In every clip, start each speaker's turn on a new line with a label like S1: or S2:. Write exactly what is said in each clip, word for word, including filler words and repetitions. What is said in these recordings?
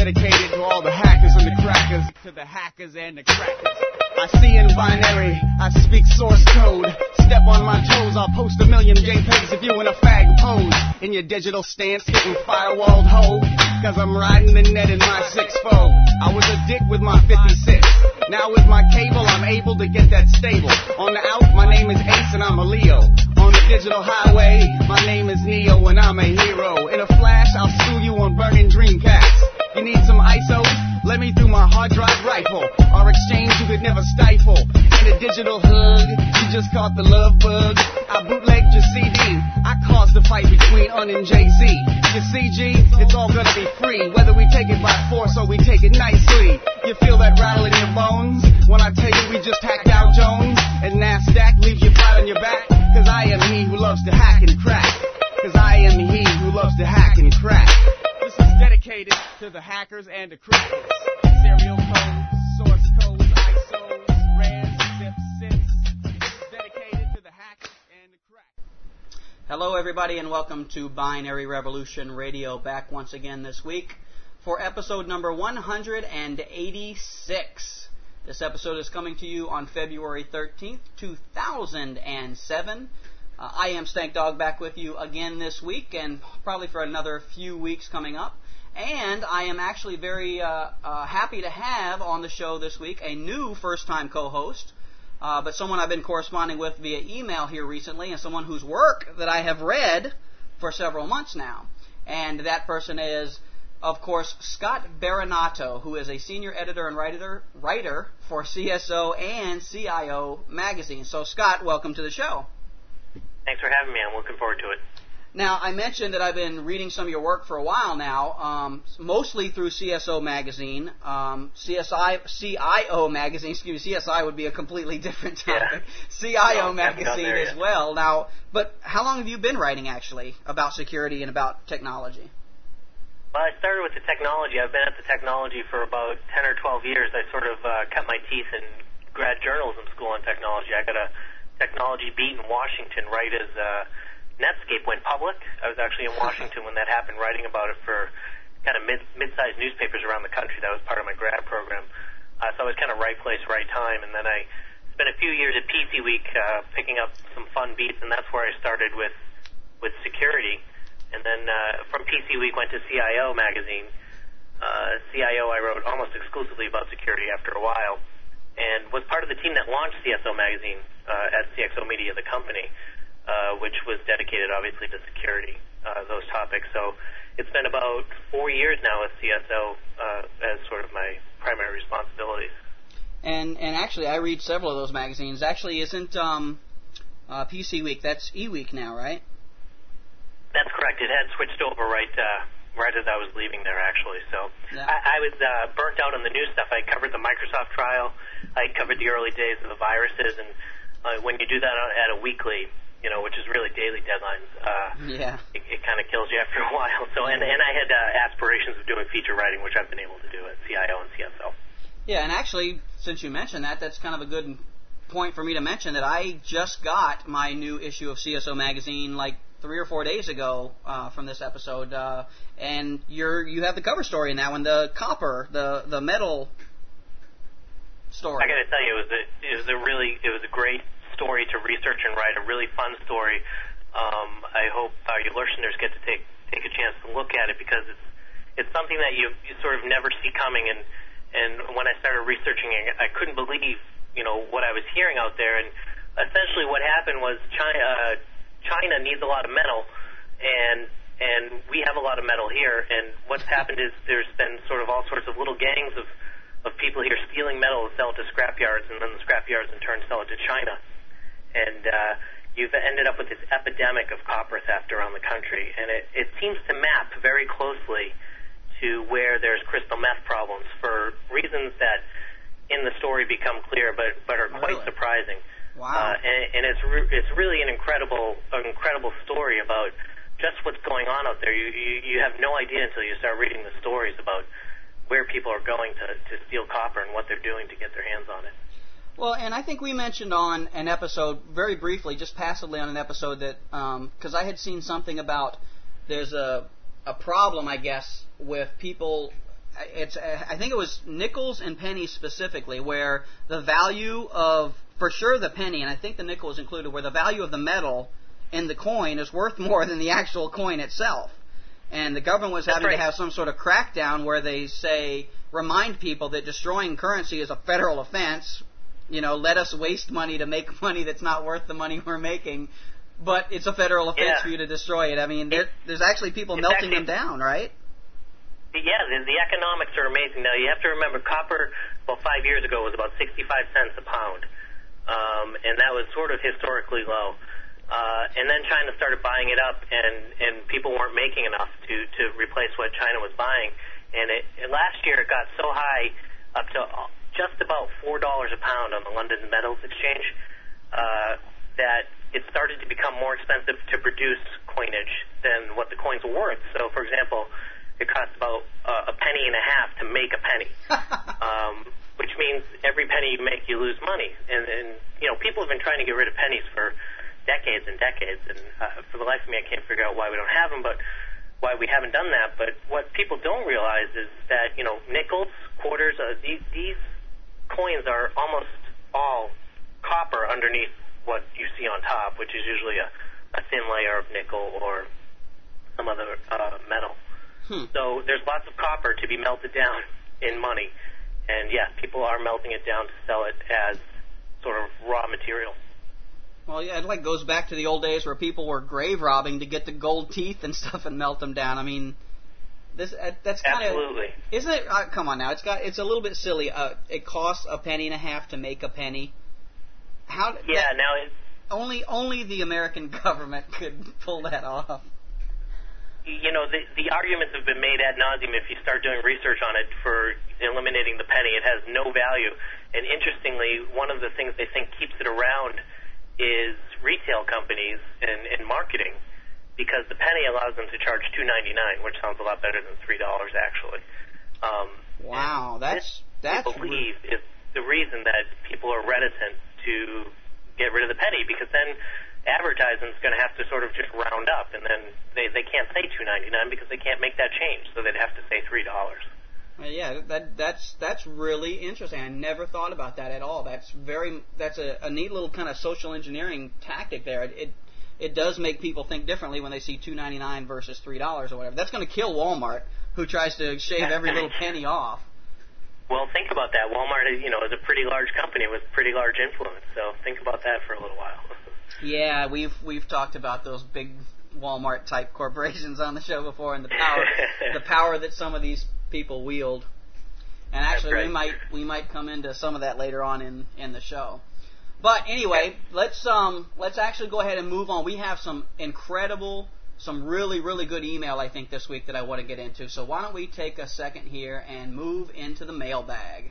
S1: dedicated to all the hackers and the crackers. To the hackers and the crackers. I see in binary, I speak source code. Step on my toes, I'll post a million JPEGs if you in a fag pose. In your digital stance, hitting firewalled hoe. Cause I'm riding the net in my six fold. I was a dick with my fifty-six. Now with my cable, I'm able to get that stable. On the out, my name is Ace and I'm a Leo. On the digital highway, my name is Neo and I'm a hero. In a flash, I'll sue you on burning Dreamcast. You need some I S Os? Let me through my hard drive rifle. Our exchange you could never stifle. In a digital hug, you just caught the love bug. I bootlegged your C D. I caused the fight between Un and Jay-Z. Your C G, it's all gonna be free. Whether we take it by force or we take it nicely. You feel that rattle in your bones when I tell you we just hacked Dow Jones and NASDAQ leaves you flat on your back. Cause I am he who loves to hack and crack. Cause I am he who loves to hack and crack. This is dedicated to the hackers and the crackers. Serial codes, source codes, I S Os, res, zip, zips. This is dedicated to the hackers and the crackers.
S2: Hello everybody and welcome to Binary Revolution Radio, back once again this week for episode number one hundred eighty-six. This episode is coming to you on February thirteenth, two thousand seven. Uh, I am Stank Dog, back with you again this week and probably for another few weeks coming up. And I am actually very uh, uh, happy to have on the show this week a new first-time co-host, uh, but someone I've been corresponding with via email here recently, and someone whose work that I have read for several months now. And that person is, of course, Scott Baranato, who is a senior editor and writer, writer for C S O and C I O magazine. So, Scott, welcome to the show.
S3: Thanks for having me. I'm looking forward to it.
S2: Now, I mentioned that I've been reading some of your work for a while now, um, mostly through C S O magazine, um, C S I, C I O magazine. Excuse me, C S I would be a completely different topic.
S3: Yeah.
S2: C I O
S3: no,
S2: magazine
S3: there,
S2: as
S3: yeah.
S2: well. Now, but how long have you been writing actually about security and about technology?
S3: Well, I started with the technology. I've been at the technology for about ten or twelve years. I sort of uh, cut my teeth in grad journalism school on technology. I got a technology beat in Washington right as uh, Netscape went public. I was actually in Washington when that happened, writing about it for kind of mid, mid-sized newspapers around the country. That was part of my grad program. Uh, so I was kind of right place, right time. And then I spent a few years at P C Week uh, picking up some fun beats, and that's where I started with, with security. And then uh, from P C Week went to C I O magazine. Uh, C I O I wrote almost exclusively about security after a while, and was part of the team that launched C S O magazine uh, at C X O Media, the company, uh, which was dedicated obviously to security, uh, those topics. So it's been about four years now with C S O uh, as sort of my primary responsibilities.
S2: And and actually, I read several of those magazines. Actually, isn't um, uh, P C Week, that's eWeek now, right?
S3: That's correct. It had switched over right uh, right as I was leaving there, actually. So
S2: yeah.
S3: I, I was uh, burnt out on the new stuff. I covered the Microsoft trial. I covered the early days of the viruses. And uh, when you do that at a weekly, you know, which is really daily deadlines, uh,
S2: yeah.
S3: it, it kind of kills you after a while. So and, and I had uh, aspirations of doing feature writing, which I've been able to do at C I O and C S O.
S2: Yeah, and actually, since you mentioned that, that's kind of a good point for me to mention that I just got my new issue of C S O magazine like three or four days ago uh, from this episode, uh, and you're you have the cover story in that one, the copper, the the metal story.
S3: I got to tell you, it was a it was a really it was a great story to research and write, a really fun story. Um, I hope uh, your listeners get to take take a chance to look at it, because it's it's something that you you sort of never see coming. And and when I started researching it, I couldn't believe you know what I was hearing out there. And essentially, what happened was China. Uh, China needs a lot of metal, and and we have a lot of metal here. And what's happened is there's been sort of all sorts of little gangs of, of people here stealing metal to sell it to scrapyards, and then the scrapyards in turn sell it to China. And uh, you've ended up with this epidemic of copper theft around the country, and it, it seems to map very closely to where there's crystal meth problems for reasons that in the story become clear, but, but are quite
S2: really?
S3: surprising.
S2: Wow.
S3: Uh, and, and it's re- it's really an incredible an incredible story about just what's going on out there. You, you you have no idea until you start reading the stories about where people are going to, to steal copper and what they're doing to get their hands on it.
S2: Well, and I think we mentioned on an episode, very briefly, just passively on an episode, that because um, I had seen something about there's a a problem, I guess, with people it's I think it was nickels and pennies specifically, where the value of, for sure the penny, and I think the nickel is included, where the value of the metal in the coin is worth more than the actual coin itself. And the government was having
S3: right.
S2: to have some sort of crackdown where they say, remind people that destroying currency is a federal offense. You know, let us waste money to make money that's not worth the money we're making. But it's a federal offense
S3: yeah.
S2: for you to destroy it. I mean, there, there's actually people
S3: it's
S2: melting
S3: actually,
S2: them down, right?
S3: Yeah, the, the economics are amazing. Now, you have to remember, copper, well, five years ago was about sixty-five cents a pound. Um, and that was sort of historically low. Uh, and then China started buying it up, and, and people weren't making enough to, to replace what China was buying. And it, it, last year it got so high, up to just about four dollars a pound on the London Metals Exchange, uh, that it started to become more expensive to produce coinage than what the coins were worth. So, for example, it costs about uh, a penny and a half to make a penny, um, which means every penny you make, you lose money. And, and, you know, people have been trying to get rid of pennies for decades and decades, and uh, for the life of me, I can't figure out why we don't have them, but why we haven't done that. But what people don't realize is that, you know, nickels, quarters, uh, these, these coins are almost all copper underneath what you see on top, which is usually a, a thin layer of nickel or some other uh, metal.
S2: Hmm.
S3: So there's lots of copper to be melted down in money, and yeah, people are melting it down to sell it as sort of raw material.
S2: Well, yeah, it like goes back to the old days where people were grave robbing to get the gold teeth and stuff and melt them down. I mean, this uh, that's kind of
S3: absolutely.
S2: Isn't it? Uh, come on now, it's got it's a little bit silly. Uh, it costs a penny and a half to make a penny. How?
S3: Yeah.
S2: That,
S3: now it,
S2: only only the American government could pull that off.
S3: You know, the the arguments have been made ad nauseum. If you start doing research on it for eliminating the penny, it has no value. And interestingly, one of the things they think keeps it around is retail companies and, and marketing, because the penny allows them to charge two ninety-nine, which sounds a lot better than three dollars actually. Um,
S2: wow, that's that's.
S3: I believe is the reason that people are reticent to get rid of the penny, because then advertising's going to have to sort of just round up, and then they they can't say two ninety-nine because they can't make that change, so they'd have to say three dollars.
S2: Uh, yeah, that that's that's really interesting. I never thought about that at all. That's very that's a, a neat little kind of social engineering tactic there. It, it it does make people think differently when they see two ninety-nine versus three dollars or whatever. That's going to kill Walmart, who tries to shave every little penny off.
S3: Well, think about that. Walmart, is, you know, is a pretty large company with pretty large influence. So think about that for a little while.
S2: Yeah, we've we've talked about those big Walmart type corporations on the show before, and the power the power that some of these people wield. And actually,
S3: right.
S2: we might we might come into some of that later on in, in the show. But anyway, let's um let's actually go ahead and move on. We have some incredible, some really really good email I think this week that I want to get into. So why don't we take a second here and move into the mailbag.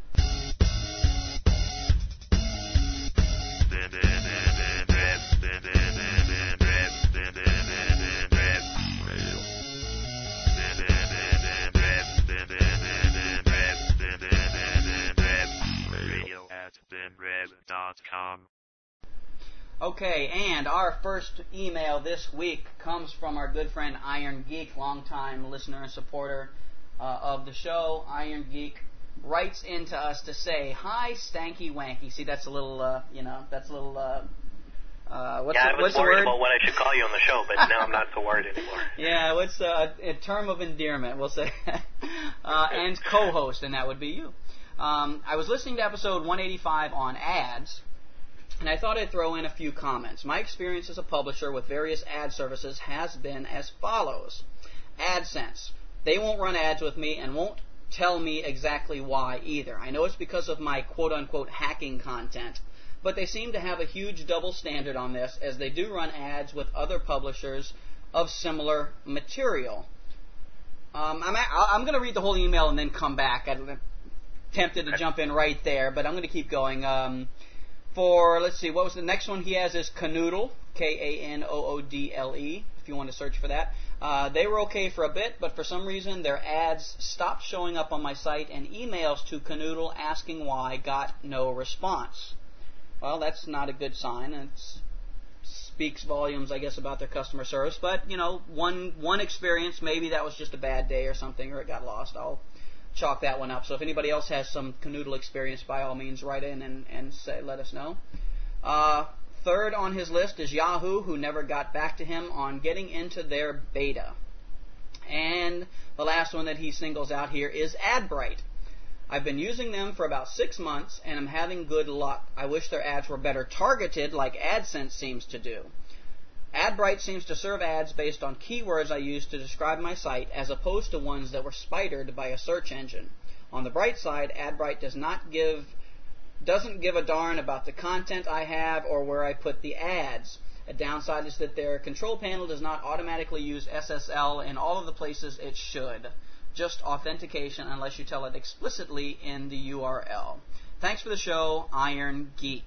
S2: Okay, and our first email this week comes from our good friend Iron Geek, longtime listener and supporter uh, of the show. Iron Geek writes into us to say, "Hi, Stanky Wanky." See, that's a little, uh, you know, that's a little. Uh, uh, what's
S3: yeah,
S2: the,
S3: I was
S2: what's
S3: worried
S2: the word?
S3: about what I should call you on the show, but now I'm not so worried anymore.
S2: Yeah, what's uh, a term of endearment? We'll say, uh, and co-host, and that would be you. Um, I was listening to episode one eighty-five on ads, and I thought I'd throw in a few comments. My experience as a publisher with various ad services has been as follows. AdSense. They won't run ads with me and won't tell me exactly why either. I know it's because of my quote-unquote hacking content, but they seem to have a huge double standard on this, as they do run ads with other publishers of similar material. Um, I'm, I'm going to read the whole email and then come back. I'm tempted to jump in right there, but I'm going to keep going. Um, for, let's see, what was the next one he has is Kanoodle, K A N O O D L E, if you want to search for that. Uh, they were okay for a bit, but for some reason their ads stopped showing up on my site, and emails to Kanoodle asking why got no response. Well, that's not a good sign, and it speaks volumes, I guess, about their customer service. But, you know, one one experience, maybe that was just a bad day or something, or it got lost. I'll chalk that one up. So if anybody else has some Canoodle experience, by all means, write in and, and say, let us know. Uh, third on his list is Yahoo, who never got back to him on getting into their beta. And the last one that he singles out here is AdBright. I've been using them for about six months, and I'm having good luck. I wish their ads were better targeted like AdSense seems to do. AdBright seems to serve ads based on keywords I use to describe my site, as opposed to ones that were spidered by a search engine. On the bright side, AdBright does not give, doesn't give a darn about the content I have or where I put the ads. A downside is that their control panel does not automatically use S S L in all of the places it should. Just authentication unless you tell it explicitly in the U R L. Thanks for the show, Iron Geek.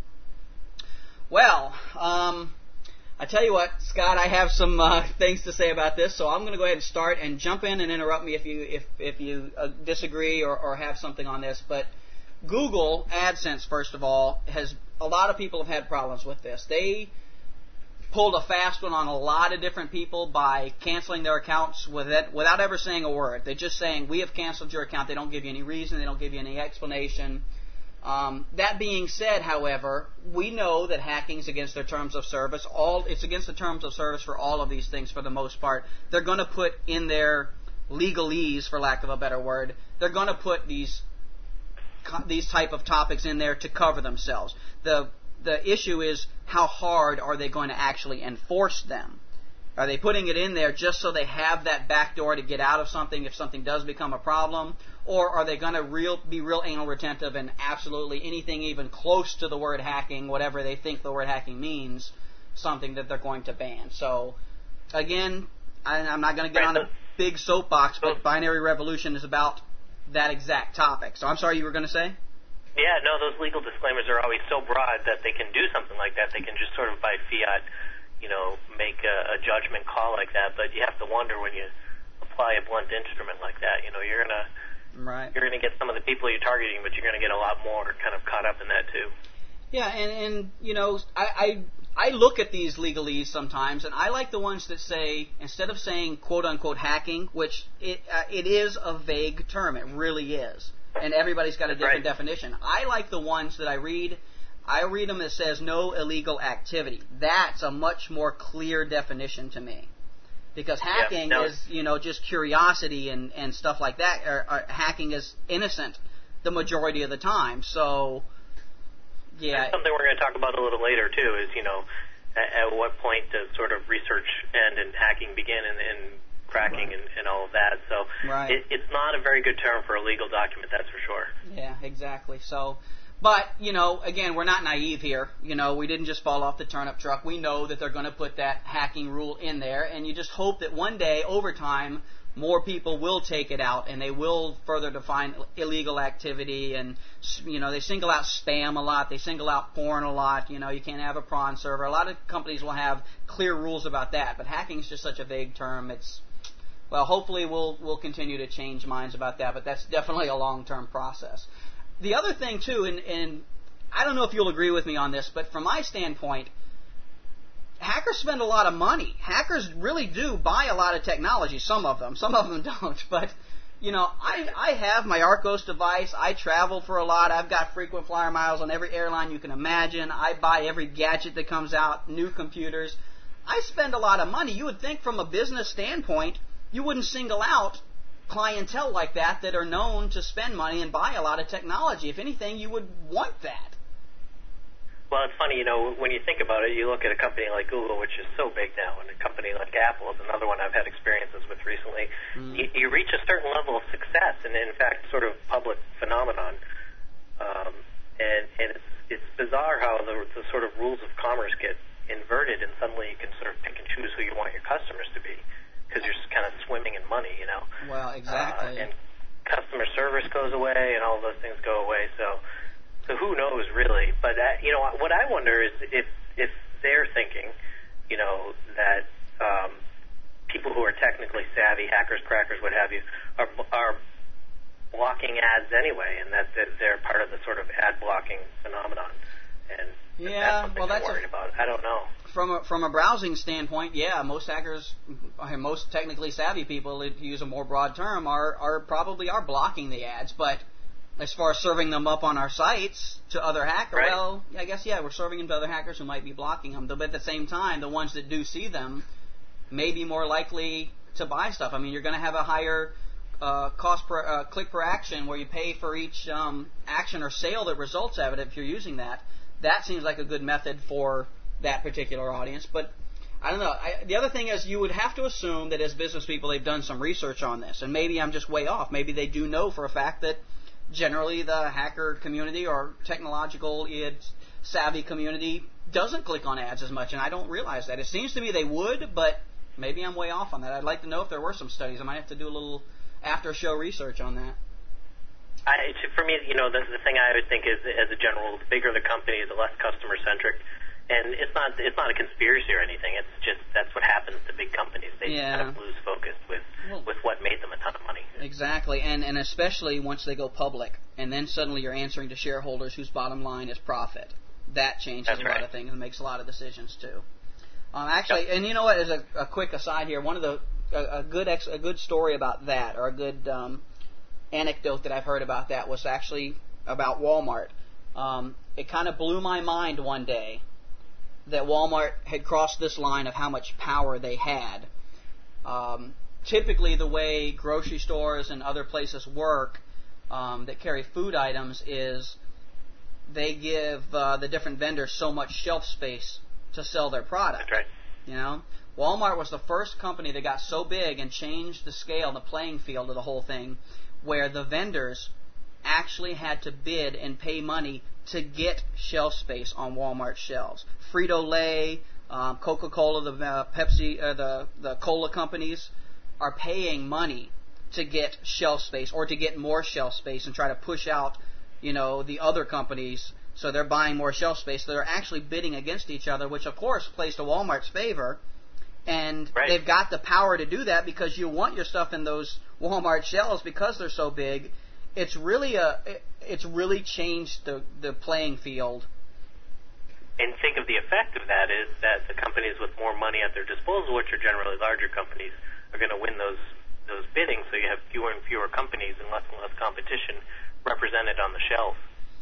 S2: Well, um, I tell you what, Scott, I have some uh, things to say about this, so I'm going to go ahead and start and jump in and interrupt me if you if if you uh, disagree or, or have something on this. But Google AdSense, first of all, has a lot of people have had problems with this. They pulled a fast one on a lot of different people by canceling their accounts with it, without ever saying a word. They're just saying, we have canceled your account. They don't give you any reason. They don't give you any explanation. Um, that being said, however, we know that hacking is against their terms of service. All It's against the terms of service for all of these things for the most part. They're going to put in their legalese, for lack of a better word, they're going to put these these type of topics in there to cover themselves. The The issue is, how hard are they going to actually enforce them? Are they putting it in there just so they have that backdoor to get out of something if something does become a problem? Or are they going to real, be real anal retentive and absolutely anything even close to the word hacking, whatever they think the word hacking means, something that they're going to ban? So, again, I, I'm not going to get on a big soapbox, but Binary Revolution is about that exact topic. So I'm sorry, you were going to say?
S3: Yeah, no, those legal disclaimers are always so broad that they can do something like that. They can just sort of by fiat, you know, make a, a judgment call like that. But you have to wonder when you apply a blunt instrument like that. You know, you're gonna
S2: right.
S3: you're gonna get some of the people you're targeting, but you're gonna get a lot more kind of caught up in that too.
S2: Yeah, and and you know, I I, I look at these legalese sometimes, and I like the ones that say, instead of saying quote unquote hacking, which it uh, it is a vague term, it really is. And everybody's got a different
S3: right.
S2: definition. I like the ones that I read. I read them that says no illegal activity. That's a much more clear definition to me. Because hacking
S3: yeah, no.
S2: is, you know, just curiosity and, and stuff like that. Or, or hacking is innocent the majority of the time. So, yeah.
S3: That's something we're going to talk about a little later, too, is, you know, at, at what point does sort of research end and hacking begin, and, and cracking
S2: right.
S3: and, and all of that. So
S2: right.
S3: it, it's not a very good term for a legal document, that's for sure.
S2: Yeah, exactly. So, but, you know, again, we're not naive here. You know, we didn't just fall off the turnip truck. We know that they're going to put that hacking rule in there, and you just hope that one day, over time, more people will take it out, and they will further define illegal activity. And, you know, they single out spam a lot. They single out porn a lot. You know, you can't have a prawn server. A lot of companies will have clear rules about that, but hacking is just such a vague term. It's Well, hopefully we'll we'll continue to change minds about that, but that's definitely a long-term process. The other thing, too, and, and I don't know if you'll agree with me on this, but from my standpoint, hackers spend a lot of money. Hackers really do buy a lot of technology, some of them. Some of them don't, but, you know, I, I have my Arcos device. I travel for a lot. I've got frequent flyer miles on every airline you can imagine. I buy every gadget that comes out, new computers. I spend a lot of money. You would think from a business standpoint, you wouldn't single out clientele like that that are known to spend money and buy a lot of technology. If anything, you would want that.
S3: Well, it's funny, you know, when you think about it, you look at a company like Google, which is so big now, and a company like Apple is another one I've had experiences with recently. Mm. You, you reach a certain level of success, and in fact, sort of public phenomenon. Um, and and it's, it's bizarre how the, the sort of rules of commerce get inverted, and suddenly you can sort of pick and choose who you want your customers to be, because you're just kind of swimming in money, you know.
S2: Well, exactly.
S3: Uh, and customer service goes away, and all those things go away. So, so who knows really? But uh, you know, what I wonder is if if they're thinking, you know, that um, people who are technically savvy, hackers, crackers, what have you, are are blocking ads anyway, and that they're part of the sort of ad blocking phenomenon. and
S2: yeah,
S3: that's
S2: well,
S3: that's
S2: that's
S3: worried
S2: a,
S3: about. I don't know.
S2: From a, from a browsing standpoint, yeah, most hackers, most technically savvy people, to use a more broad term, are are probably are blocking the ads. But as far as serving them up on our sites to other hackers,
S3: right.
S2: well, I guess yeah, we're serving them to other hackers who might be blocking them. But at the same time, the ones that do see them may be more likely to buy stuff. I mean, you're going to have a higher uh, cost per uh, click per action, where you pay for each um, action or sale that results out of it if you're using that. That seems like a good method for that particular audience. But I don't know. I, the other thing is, you would have to assume that as business people, they've done some research on this. And maybe I'm just way off. Maybe they do know for a fact that generally the hacker community or technological savvy community doesn't click on ads as much. And I don't realize that. It seems to me they would, but maybe I'm way off on that. I'd like to know if there were some studies. I might have to do a little after-show research on that.
S3: I, for me, you know, the, the thing I would think is, as a general, the bigger the company, the less customer-centric. And it's not it's not a conspiracy or anything. It's just that's what happens to big companies. They
S2: yeah.
S3: kind of lose focus with well, with what made them a ton of money.
S2: Exactly, and and especially once they go public, and then suddenly you're answering to shareholders whose bottom line is profit. That changes
S3: that's
S2: a
S3: right.
S2: lot of things and makes a lot of decisions too. Um, actually,
S3: yep.
S2: and you know what? As a, a quick aside here, one of the a, a good ex, a good story about that, or a good um, anecdote that I've heard about that, was actually about Walmart. Um, it kind of blew my mind one day that Walmart had crossed this line of how much power they had. Um, typically, the way grocery stores and other places work um, that carry food items is they give uh, the different vendors so much shelf space to sell their product.
S3: That's right.
S2: You know, Walmart was the first company that got so big and changed the scale, the playing field of the whole thing, where the vendors actually had to bid and pay money to get shelf space on Walmart shelves. Frito-Lay, um, Coca-Cola, the uh, Pepsi, uh, the the cola companies are paying money to get shelf space or to get more shelf space and try to push out, you know, the other companies. So they're buying more shelf space. So they're actually bidding against each other, which of course plays to Walmart's favor. And
S3: right.
S2: they've got the power to do that because you want your stuff in those Walmart shelves because they're so big. It's really a it's really changed the the playing field.
S3: And think of the effect of that is that the companies with more money at their disposal, which are generally larger companies, are going to win those those biddings. So you have fewer and fewer companies and less and less competition represented on the shelf.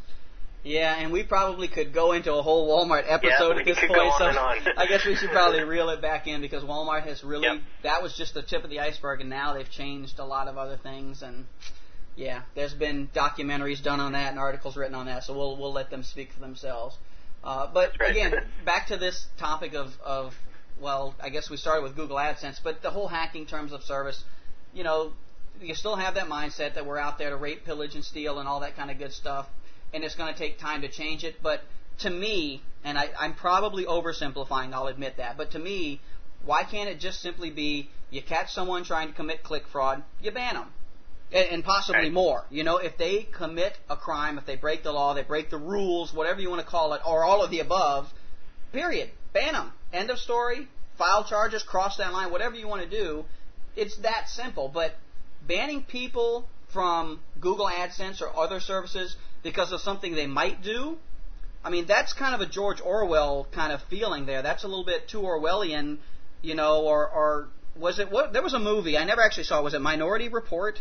S2: Yeah, and we probably could go into a whole Walmart episode
S3: yeah,
S2: at this
S3: could
S2: point.
S3: Go on
S2: so
S3: and on.
S2: I guess we should probably reel it back in because Walmart has really
S3: yep.
S2: that was just the tip of the iceberg, and now they've changed a lot of other things. And yeah, there's been documentaries done on that and articles written on that, so we'll we'll let them speak for themselves. Uh, but
S3: right.
S2: again, back to this topic of, of, well, I guess we started with Google AdSense, but the whole hacking terms of service, you know, you still have that mindset that we're out there to rape, pillage, and steal and all that kind of good stuff, and it's going to take time to change it. But to me, and I, I'm probably oversimplifying, I'll admit that, but to me, why can't it just simply be you catch someone trying to commit click fraud, you ban them? And possibly
S3: right.
S2: more. You know, if they commit a crime, if they break the law, they break the rules, whatever you want to call it, or all of the above, period. Ban them. End of story. File charges, cross that line, whatever you want to do. It's that simple. But banning people from Google AdSense or other services because of something they might do, I mean, that's kind of a George Orwell kind of feeling there. That's a little bit too Orwellian, you know, or, or was it, what, there was a movie, I never actually saw it, was it Minority Report?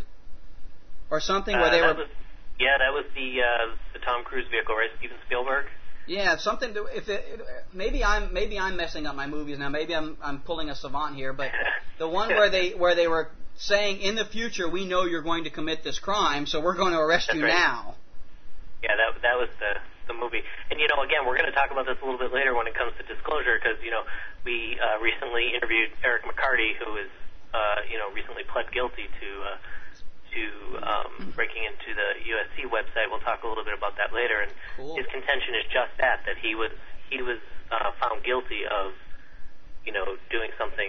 S2: Or something where
S3: uh,
S2: they
S3: that
S2: were.
S3: Was, yeah, that was the uh, the Tom Cruise vehicle, right? Steven Spielberg.
S2: Yeah, something. To, if it, maybe I'm maybe I'm messing up my movies now. Maybe I'm I'm pulling a savant here. But the one where they where they were saying in the future we know you're going to commit this crime, so we're going to arrest
S3: That's
S2: you
S3: right.
S2: now.
S3: Yeah, that that was the the movie. And you know, again, we're going to talk about this a little bit later when it comes to disclosure, because you know we uh, recently interviewed Eric McCarty, who is uh, you know recently pled guilty to. Uh, to um, breaking into the U S C website. We'll talk a little bit about that later. And
S2: cool.
S3: His contention is just that, that he was he was uh, found guilty of, you know, doing something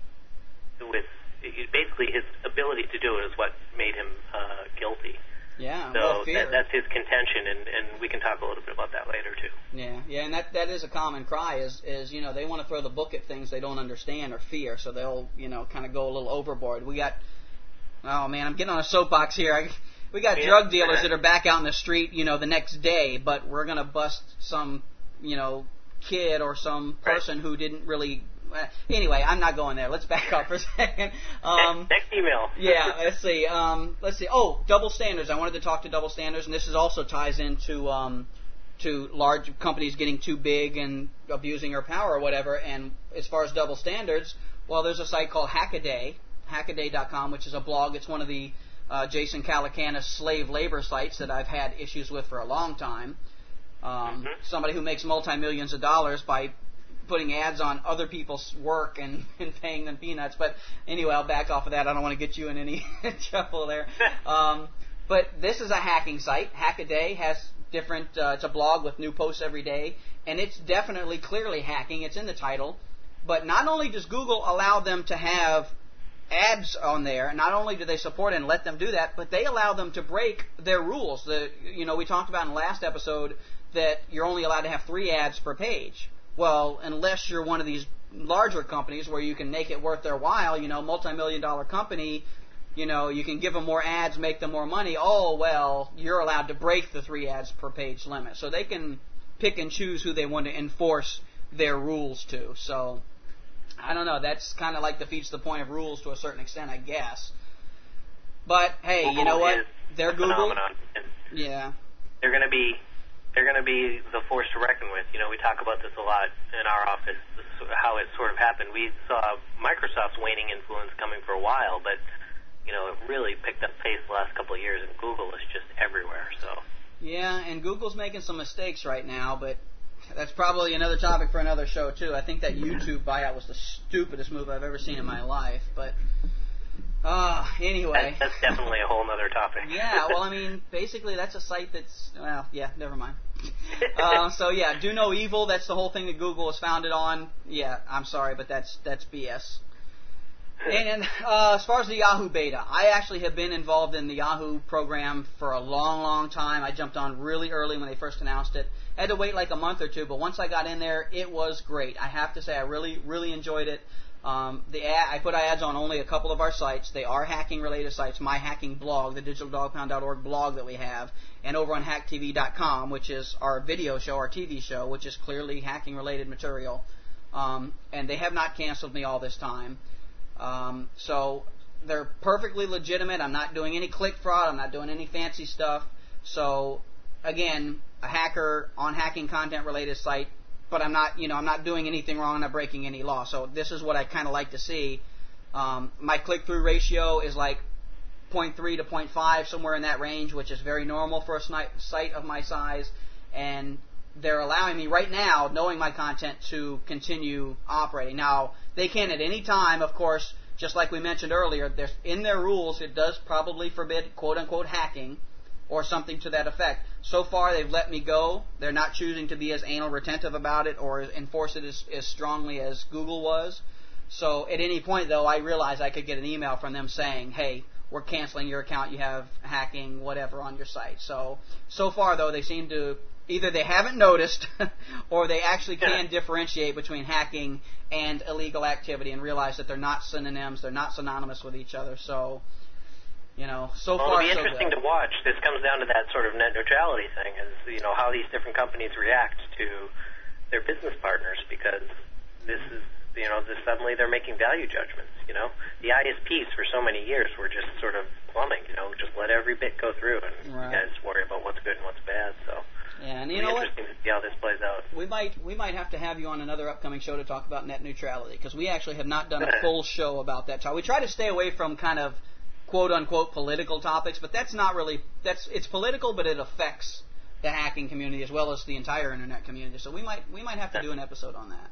S3: with, basically his ability to do it is what made him uh, guilty.
S2: Yeah,
S3: so
S2: well, fear.
S3: That, that's his contention, and, and we can talk a little bit about that later too.
S2: Yeah, yeah, and that that is a common cry. Is is you know they want to throw the book at things they don't understand or fear, so they'll you know kind of go a little overboard. We got. Oh, man, I'm getting on a soapbox here. I, we got
S3: yeah.
S2: drug dealers that are back out in the street, you know, the next day, but we're going to bust some you know, kid or some person who didn't really. Uh, anyway, I'm not going there. Let's back up for a second. Um,
S3: Next email.
S2: yeah, let's see. Um, let's see. Oh, double standards. I wanted to talk to double standards, and this is also ties into um, to large companies getting too big and abusing their power or whatever. And as far as double standards, well, there's a site called Hackaday, hackaday dot com, which is a blog. It's one of the uh, Jason Calacanis slave labor sites that I've had issues with for a long time. Um, mm-hmm. Somebody who makes multi-millions of dollars by putting ads on other people's work and, and paying them peanuts. But anyway, I'll back off of that. I don't want to get you in any trouble there. Um, but this is a hacking site. Hackaday has different, uh, it's a blog with new posts every day, and it's definitely clearly hacking. It's in the title. But not only does Google allow them to have ads on there, not only do they support and let them do that, but they allow them to break their rules. The, you know, we talked about in the last episode that you're only allowed to have three ads per page. Well, unless you're one of these larger companies where you can make it worth their while, you know, multi-million dollar company, you know, you can give them more ads, make them more money. Oh, well, you're allowed to break the three ads per page limit. So they can pick and choose who they want to enforce their rules to. So I don't know. That's kind of like defeats the point of rules to a certain extent, I guess. But hey,
S3: Google
S2: you know what? They're Google.
S3: Phenomenon.
S2: Yeah.
S3: They're going to be they're going to be the force to reckon with. You know, we talk about this a lot in our office, how it sort of happened. We saw Microsoft's waning influence coming for a while, but you know, it really picked up pace the last couple of years, and Google is just everywhere. So.
S2: Yeah, and Google's making some mistakes right now, but that's probably another topic for another show, too. I think that YouTube buyout was the stupidest move I've ever seen in my life. But, uh, anyway.
S3: That's, that's definitely a whole other topic.
S2: Yeah, well, I mean, basically that's a site that's, well, yeah, never mind. uh, so, yeah, do no evil. That's the whole thing that Google is founded on. Yeah, I'm sorry, but that's that's B S. And uh, as far as the Yahoo beta, I actually have been involved in the Yahoo program for a long, long time. I jumped on really early when they first announced it. I had to wait like a month or two, but once I got in there, it was great. I have to say, I really, really enjoyed it. Um, the ad, I put ads on only a couple of our sites. They are hacking-related sites. My hacking blog, the digital dog pound dot org blog that we have, and over on hack T V dot com, which is our video show, our T V show, which is clearly hacking-related material. Um, and they have not canceled me all this time. Um, so they're perfectly legitimate. I'm not doing any click fraud. I'm not doing any fancy stuff. So again, a hacker on hacking content related site, but I'm not, you know, I'm not doing anything wrong. I'm not breaking any law. So this is what I kind of like to see. Um, my click-through ratio is like zero point three to zero point five, somewhere in that range, which is very normal for a site of my size. And they're allowing me right now, knowing my content, to continue operating. Now, they can at any time, of course, just like we mentioned earlier, there's, in their rules, it does probably forbid quote-unquote hacking or something to that effect. So far, they've let me go. They're not choosing to be as anal retentive about it or enforce it as, as strongly as Google was. So at any point, though, I realized I could get an email from them saying, hey, we're canceling your account, you have hacking, whatever, on your site. So, so far, though, they seem to... Either they haven't noticed or they actually can differentiate between hacking and illegal activity and realize that they're not synonyms, they're not synonymous with each other. So, you know, so
S3: well,
S2: far,
S3: it'll be
S2: so
S3: interesting
S2: good.
S3: to watch. This comes down to that sort of net neutrality thing, is, you know, how these different companies react to their business partners, because this is, you know, this, suddenly they're making value judgments, you know. The I S Ps for so many years were just sort of plumbing, you know, just let every bit go through and
S2: right.
S3: you guys worry about what's good and what's bad, so...
S2: Yeah, and you
S3: It'll
S2: know
S3: be
S2: what?
S3: interesting to see how this plays out.
S2: We might we might have to have you on another upcoming show to talk about net neutrality, because we actually have not done a full show about that. So we try to stay away from kind of quote unquote political topics, but that's not really that's it's political, but it affects the hacking community as well as the entire internet community. So we might we might have to do an episode on that.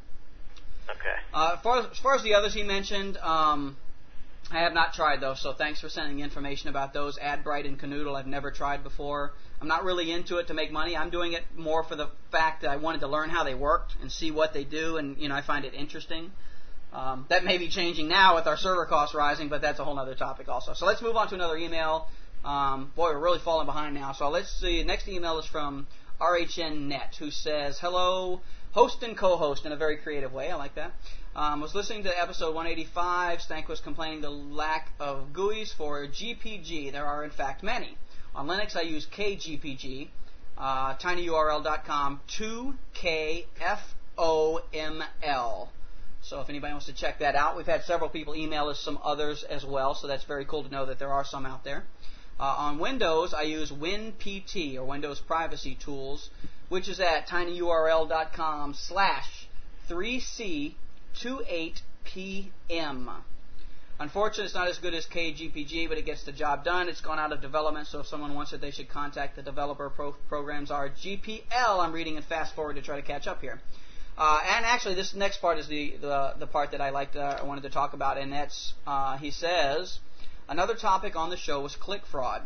S3: Okay.
S2: Uh, as far as, as far as the others he mentioned, um, I have not tried those. So thanks for sending information about those. AdBright and Canoodle I've never tried before. I'm not really into it to make money. I'm doing it more for the fact that I wanted to learn how they worked and see what they do, and you know I find it interesting. Um, that may be changing now with our server costs rising, but that's a whole other topic also. So let's move on to another email. Um, boy, we're really falling behind now. So let's see. Next email is from R H N Net, who says, hello, host and co-host, in a very creative way. I like that. Um, was listening to episode one eighty-five. Stank was complaining the lack of G U Is for G P G. There are, in fact, many. On Linux, I use K G P G. uh, tinyurl dot com, two K F O M L. So if anybody wants to check that out, we've had several people email us some others as well, so that's very cool to know that there are some out there. Uh, on Windows, I use WinPT, or Windows Privacy Tools, which is at tinyurl dot com slash three C twenty-eight P M. Unfortunately, it's not as good as K G P G, but it gets the job done. It's gone out of development, so if someone wants it, they should contact the developer. Pro- programs are G P L. I'm reading and fast forward to try to catch up here. Uh, and actually, this next part is the, the, the part that I liked, uh, I wanted to talk about, and that's, uh, he says, another topic on the show was click fraud.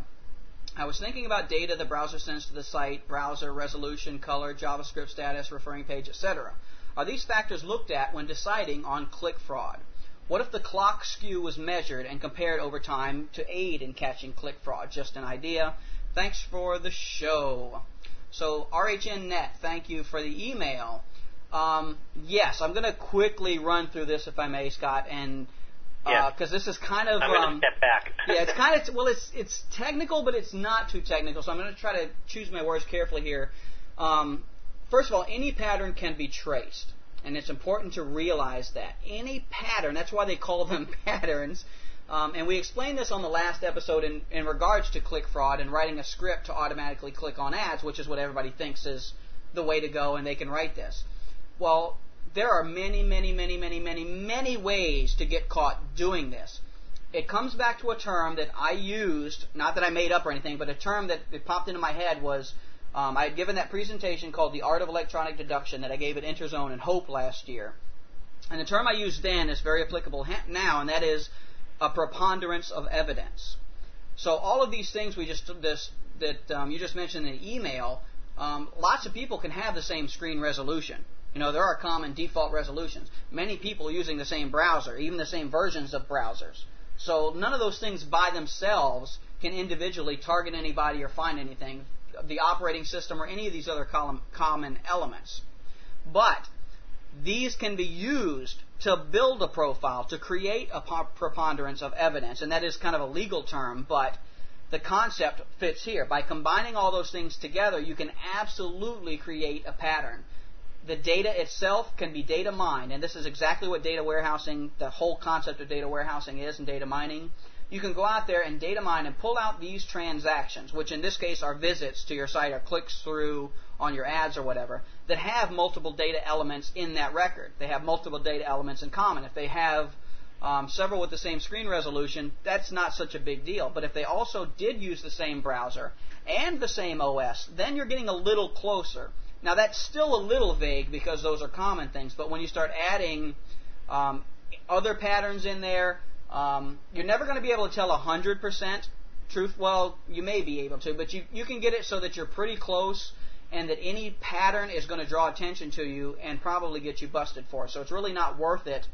S2: I was thinking about data the browser sends to the site, browser, resolution, color, JavaScript status, referring page, et cetera. Are these factors looked at when deciding on click fraud? What if the clock skew was measured and compared over time to aid in catching click fraud? Just an idea. Thanks for the show. So, R H N Net, thank you for the email. Um, yes, I'm going to quickly run through this, if I may, Scott, and because uh, this is kind of
S3: I'm going to
S2: um,
S3: step back.
S2: yeah, it's kind of well, it's it's technical, but it's not too technical. So I'm going to try to choose my words carefully here. Um, first of all, any pattern can be traced, and it's important to realize that any pattern. That's why they call them patterns. Um, and we explained this on the last episode in, in regards to click fraud and writing a script to automatically click on ads, which is what everybody thinks is the way to go, and they can write this. Well, there are many, many, many, many, many, many ways to get caught doing this. It comes back to a term that I used, not that I made up or anything, but a term that, that popped into my head was, um, I had given that presentation called The Art of Electronic Deduction that I gave at Interzone and Hope last year. And the term I used then is very applicable ha- now, and that is a preponderance of evidence. So all of these things we just this, that um, you just mentioned in the email, um, lots of people can have the same screen resolution. You know, there are common default resolutions. Many people are using the same browser, even the same versions of browsers. So none of those things by themselves can individually target anybody or find anything, the operating system or any of these other column, common elements. But these can be used to build a profile, to create a preponderance of evidence. And that is kind of a legal term, but the concept fits here. By combining all those things together, you can absolutely create a pattern. The data itself can be data mined, and this is exactly what data warehousing, the whole concept of data warehousing is, and data mining. You can go out there and data mine and pull out these transactions, which in this case are visits to your site or clicks through on your ads or whatever, that have multiple data elements in that record. They have multiple data elements in common. If they have um, several with the same screen resolution, that's not such a big deal. But if they also did use the same browser and the same O S, then you're getting a little closer. Now, that's still a little vague because those are common things, but when you start adding um, other patterns in there, um, you're never going to be able to tell one hundred percent truth. Well, you may be able to, but you, you can get it so that you're pretty close and that any pattern is going to draw attention to you and probably get you busted for it. So it's really not worth it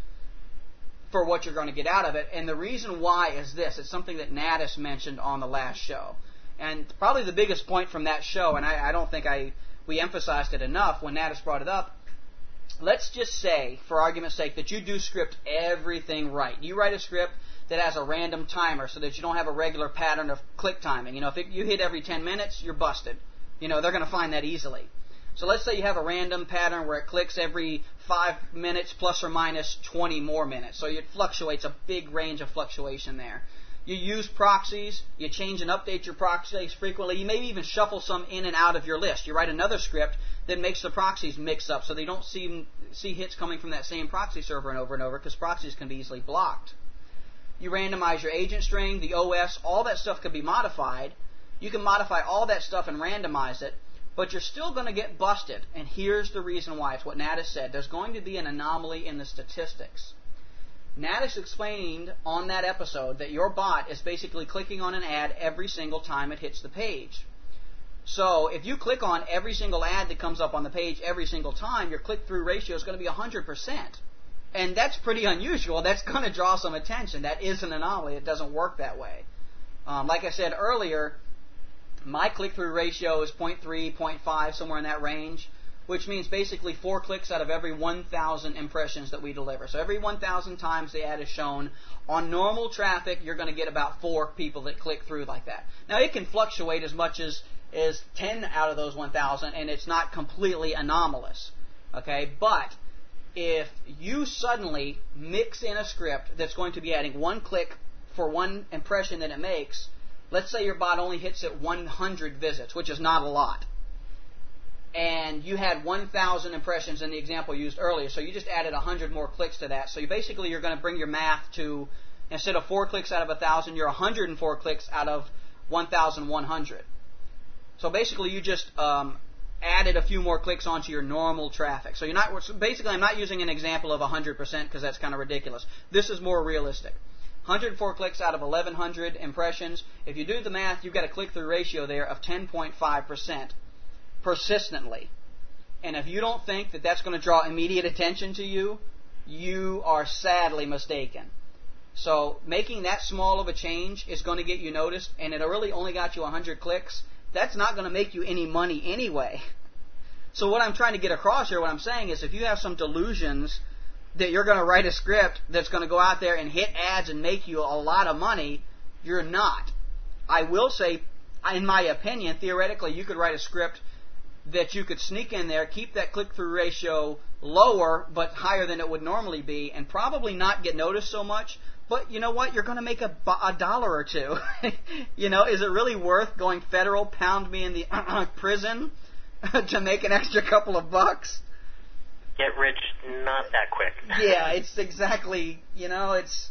S2: for what you're going to get out of it. And the reason why is this. It's something that Natus mentioned on the last show. And probably the biggest point from that show, and I, I don't think I... we emphasized it enough when Natus brought it up. Let's just say, for argument's sake, that you do script everything right. You write a script that has a random timer so that you don't have a regular pattern of click timing. You know, if it, you hit every ten minutes, you're busted. You know, they're going to find that easily. So let's say you have a random pattern where it clicks every five minutes plus or minus twenty more minutes. So it fluctuates, a big range of fluctuation there. You use proxies, you change and update your proxies frequently. You maybe even shuffle some in and out of your list. You write another script that makes the proxies mix up so they don't see, see hits coming from that same proxy server and over and over, because proxies can be easily blocked. You randomize your agent string, the O S, all that stuff can be modified. You can modify all that stuff and randomize it, but you're still going to get busted. And here's the reason why. It's what Natus said. There's going to be an anomaly in the statistics. Natus explained on that episode that your bot is basically clicking on an ad every single time it hits the page. So if you click on every single ad that comes up on the page every single time, your click-through ratio is going to be one hundred percent. And that's pretty unusual. That's going to draw some attention. That is an anomaly. It doesn't work that way. Um, like I said earlier, my click-through ratio is zero point three, zero point five, somewhere in that range, which means basically four clicks out of every one thousand impressions that we deliver. So every one thousand times the ad is shown, on normal traffic, you're going to get about four people that click through like that. Now, it can fluctuate as much as is ten out of those one thousand, and it's not completely anomalous. Okay, but if you suddenly mix in a script that's going to be adding one click for one impression that it makes, let's say your bot only hits at one hundred visits, which is not a lot, and you had one thousand impressions in the example used earlier, so you just added one hundred more clicks to that. So you basically you're going to bring your math to, instead of four clicks out of one thousand, you're one hundred four clicks out of one thousand one hundred. So basically you just um, added a few more clicks onto your normal traffic. So you're not, so basically I'm not using an example of one hundred percent because that's kind of ridiculous. This is more realistic. one hundred four clicks out of eleven hundred impressions. If you do the math, you've got a click-through ratio there of ten point five percent persistently. And if you don't think that that's going to draw immediate attention to you, you are sadly mistaken. So making that small of a change is going to get you noticed, and it really only got you one hundred clicks. That's not going to make you any money anyway. So what I'm trying to get across here, what I'm saying is if you have some delusions that you're going to write a script that's going to go out there and hit ads and make you a lot of money, you're not. I will say, in my opinion, theoretically, you could write a script that you could sneak in there, keep that click-through ratio lower but higher than it would normally be, and probably not get noticed so much. But you know what? You're going to make a, a dollar or two. You know, is it really worth going federal, pound me in the uh, prison to make an extra couple of bucks?
S3: Get rich not that quick.
S2: Yeah, it's exactly, you know, it's,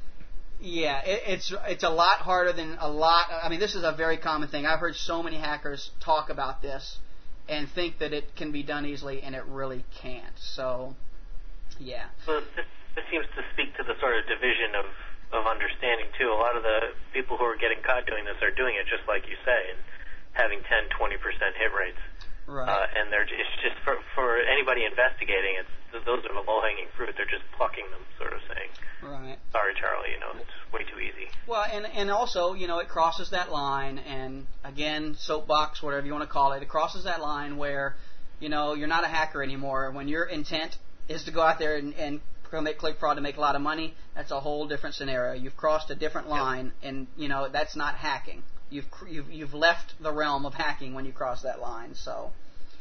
S2: yeah, it, it's it's a lot harder than a lot. I mean, this is a very common thing. I've heard so many hackers talk about this and think that it can be done easily, and it really can't. So, yeah.
S3: So this, this seems to speak to the sort of division of, of understanding, too. A lot of the people who are getting caught doing this are doing it just like you say, and having ten, twenty percent hit rates.
S2: Right.
S3: Uh, and they're it's just for for anybody investigating, it's those are the low-hanging fruit. They're just plucking them, sort of saying,
S2: right.
S3: Sorry, Charlie, you know, it's way too easy.
S2: Well, and and also, you know, it crosses that line, and again, soapbox, whatever you want to call it, it crosses that line where, you know, you're not a hacker anymore. When your intent is to go out there and, and commit click fraud to make a lot of money, that's a whole different scenario. You've crossed a different line, yep. And you know that's not hacking. You've you've you've left the realm of hacking when you cross that line. So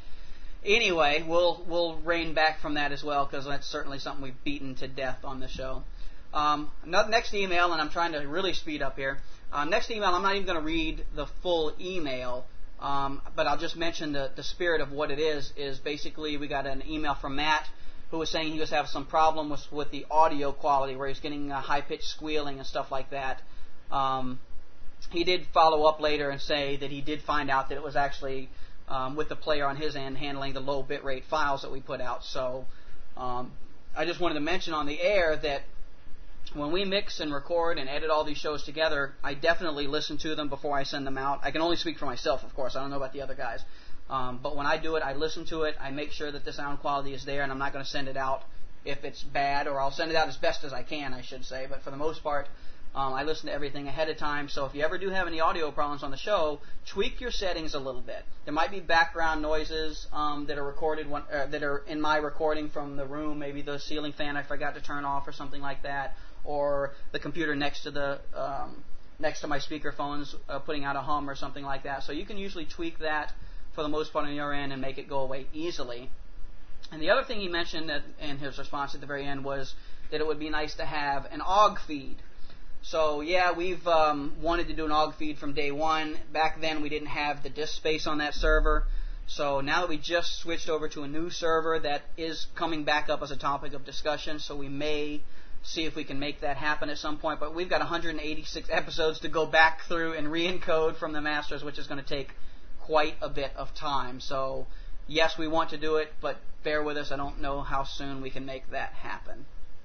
S2: anyway, we'll we'll rein back from that as well, because that's certainly something we've beaten to death on the show. Um, next email, and I'm trying to really speed up here. Uh, next email, I'm not even going to read the full email, um, but I'll just mention the, the spirit of what it is. Is basically we got an email from Matt who was saying he was having some problem with with the audio quality, where he's getting uh, high pitched squealing and stuff like that. Um, he did follow up later and say that he did find out that it was actually um, with the player on his end handling the low bitrate files that we put out. So um, I just wanted to mention on the air that when we mix and record and edit all these shows together, I definitely listen to them before I send them out. I can only speak for myself, of course. I don't know about the other guys. Um, but when I do it, I listen to it. I make sure that the sound quality is there, and I'm not going to send it out if it's bad, or I'll send it out as best as I can, I should say. But for the most part, um, I listen to everything ahead of time. So if you ever do have any audio problems on the show, tweak your settings a little bit. There might be background noises um, that are recorded when, uh, that are in my recording from the room. Maybe the ceiling fan I forgot to turn off or something like that, or the computer next to the um, next to my speakerphones uh, putting out a hum or something like that. So you can usually tweak that for the most part on your end and make it go away easily. And the other thing he mentioned that, in his response at the very end was that it would be nice to have an O G feed. So yeah, we've um, wanted to do an O G feed from day one. Back then we didn't have the disk space on that server. So now that we just switched over to a new server, that is coming back up as a topic of discussion. So we may see if we can make that happen at some point. But we've got one hundred eighty-six episodes to go back through and re-encode from the masters, which is going to take quite a bit of time. So yes, we want to do it, but bear with us. I don't know how soon we can make that happen.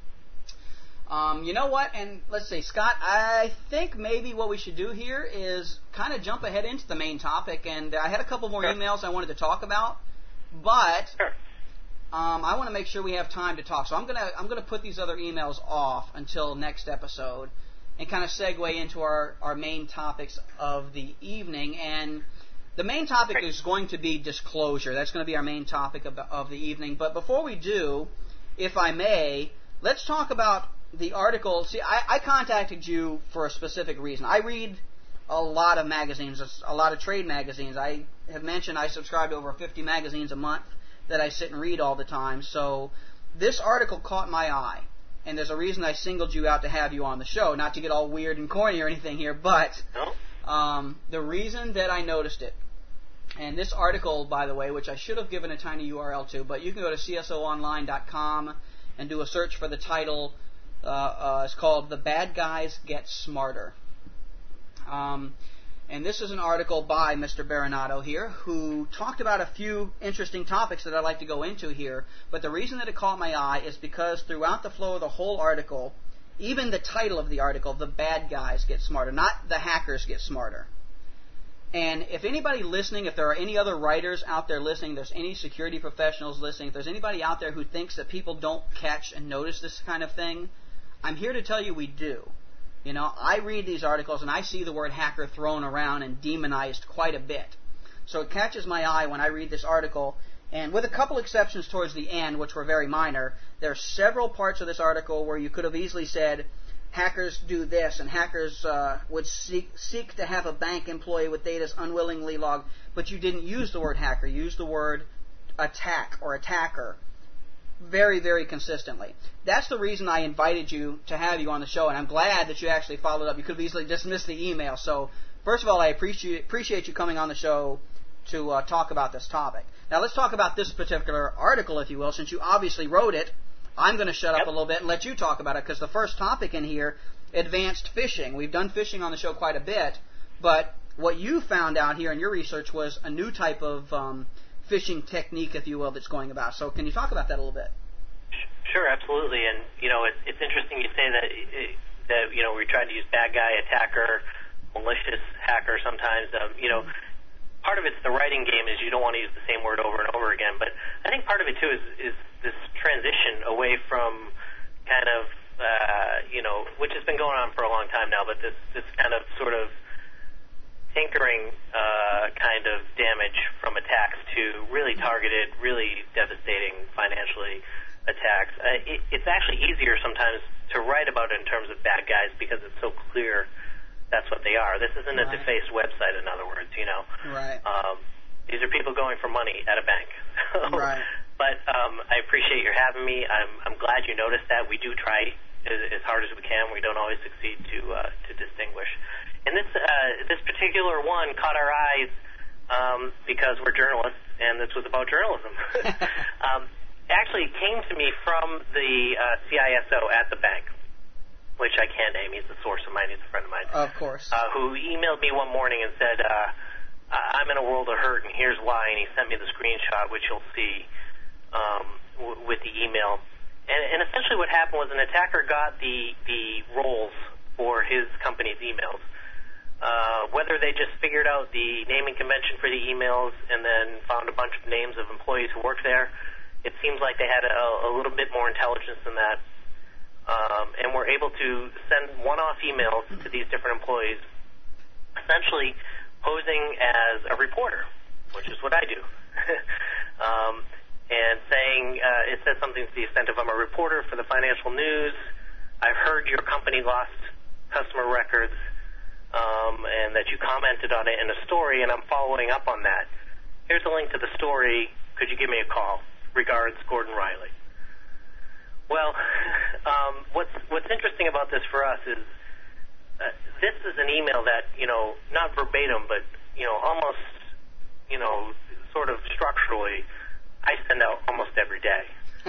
S2: Um, you know what? And let's see, Scott, I think maybe what we should do here is kind of jump ahead into the main topic. And I had a couple more
S3: sure.
S2: emails I wanted to talk about, but
S3: sure.
S2: um, I want to make sure we have time to talk. So I'm gonna I'm gonna put these other emails off until next episode, and kind of segue into our our main topics of the evening. And the main topic is going to be disclosure. That's going to be our main topic of the, of the evening. But before we do, if I may, let's talk about the article. See, I, I contacted you for a specific reason. I read a lot of magazines, a lot of trade magazines. I have mentioned I subscribe to over fifty magazines a month that I sit and read all the time. So this article caught my eye, and there's a reason I singled you out to have you on the show. Not to get all weird and corny or anything here, but um, the reason that I noticed it, and this article, by the way, which I should have given a tiny U R L to, but you can go to C S O online dot com and do a search for the title. Uh, uh, it's called "The Bad Guys Get Smarter." Um, and this is an article by Mister Baranato here, who talked about a few interesting topics that I'd like to go into here. But the reason that it caught my eye is because throughout the flow of the whole article, even the title of the article, "The Bad Guys Get Smarter," not "The Hackers Get Smarter." And if anybody listening, if there are any other writers out there listening, if there's any security professionals listening, if there's anybody out there who thinks that people don't catch and notice this kind of thing, I'm here to tell you we do. You know, I read these articles and I see the word hacker thrown around and demonized quite a bit. So it catches my eye when I read this article, and with a couple exceptions towards the end, which were very minor, there are several parts of this article where you could have easily said, hackers do this, and hackers uh, would seek, seek to have a bank employee with data unwillingly logged, but you didn't use the word hacker. You used the word attack or attacker very, very consistently. That's the reason I invited you to have you on the show, and I'm glad that you actually followed up. You could have easily dismissed the email. So, first of all, I appreciate appreciate you coming on the show to uh, talk about this topic. Now, let's talk about this particular article, if you will, since you obviously wrote it. I'm going to shut
S3: yep.
S2: up a little bit and let you talk about it, because the first topic in here, advanced phishing. We've done phishing on the show quite a bit, but what you found out here in your research was a new type of um, phishing technique, if you will, that's going about. So can you talk about that a little bit?
S3: Sure, absolutely. And, you know, it, it's interesting you say that, that, you know, we tried to use bad guy, attacker, malicious hacker sometimes. Um, you know, part of it's the writing game is you don't want to use the same word over and over again. But I think part of it, too, is, is this transition away from kind of, uh, you know, which has been going on for a long time now, but this, this kind of sort of tinkering uh, kind of damage from attacks to really targeted, really devastating financially attacks. Uh, it, it's actually easier sometimes to write about it in terms of bad guys because it's so clear that's what they are. This isn't a
S2: right.
S3: defaced website, in other words, you know.
S2: Right.
S3: Um, these are people going for money at a bank.
S2: Right.
S3: But um, I appreciate your having me. I'm, I'm glad you noticed that. We do try as, as hard as we can. We don't always succeed to uh, to distinguish. And this uh, this particular one caught our eyes um, because we're journalists, and this was about journalism. um, actually, it came to me from the uh, C I S O at the bank, which I can't name. He's a source of mine. He's a friend of mine.
S2: Of course.
S3: Uh, who emailed me one morning and said, uh, I'm in a world of hurt, and here's why. And he sent me the screenshot, which you'll see um, w- with the email. And, and essentially what happened was an attacker got the, the roles for his company's emails. Uh, whether they just figured out the naming convention for the emails and then found a bunch of names of employees who worked there, it seems like they had a, a little bit more intelligence than that. Um, and were able to send one-off emails to these different employees, essentially posing as a reporter, which is what I do, um, and saying, uh, it says something to the extent of, I'm a reporter for the financial news, I've heard your company lost customer records, um, and that you commented on it in a story, and I'm following up on that. Here's a link to the story. Could you give me a call? Regards, Gordon Riley. Well, um, what's what's interesting about this for us is uh, this is an email that, you know, not verbatim, but, you know, almost, you know, sort of structurally, I send out almost every day.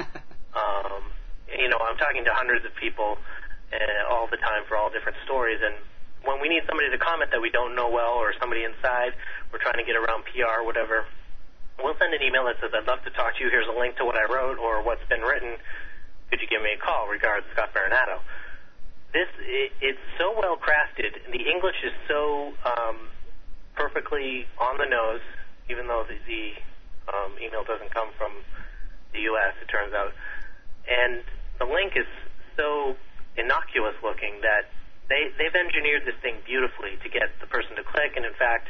S3: um, you know, I'm talking to hundreds of people uh, all the time for all different stories, and when we need somebody to comment that we don't know well or somebody inside, we're trying to get around P R or whatever, we'll send an email that says, I'd love to talk to you. Here's a link to what I wrote or what's been written. Could you give me a call? Regards, Scott Baranato. This, it, it's so well crafted. The English is so um, perfectly on the nose, even though the, the um, email doesn't come from the U S, it turns out. And the link is so innocuous looking that they, they've engineered this thing beautifully to get the person to click. And in fact,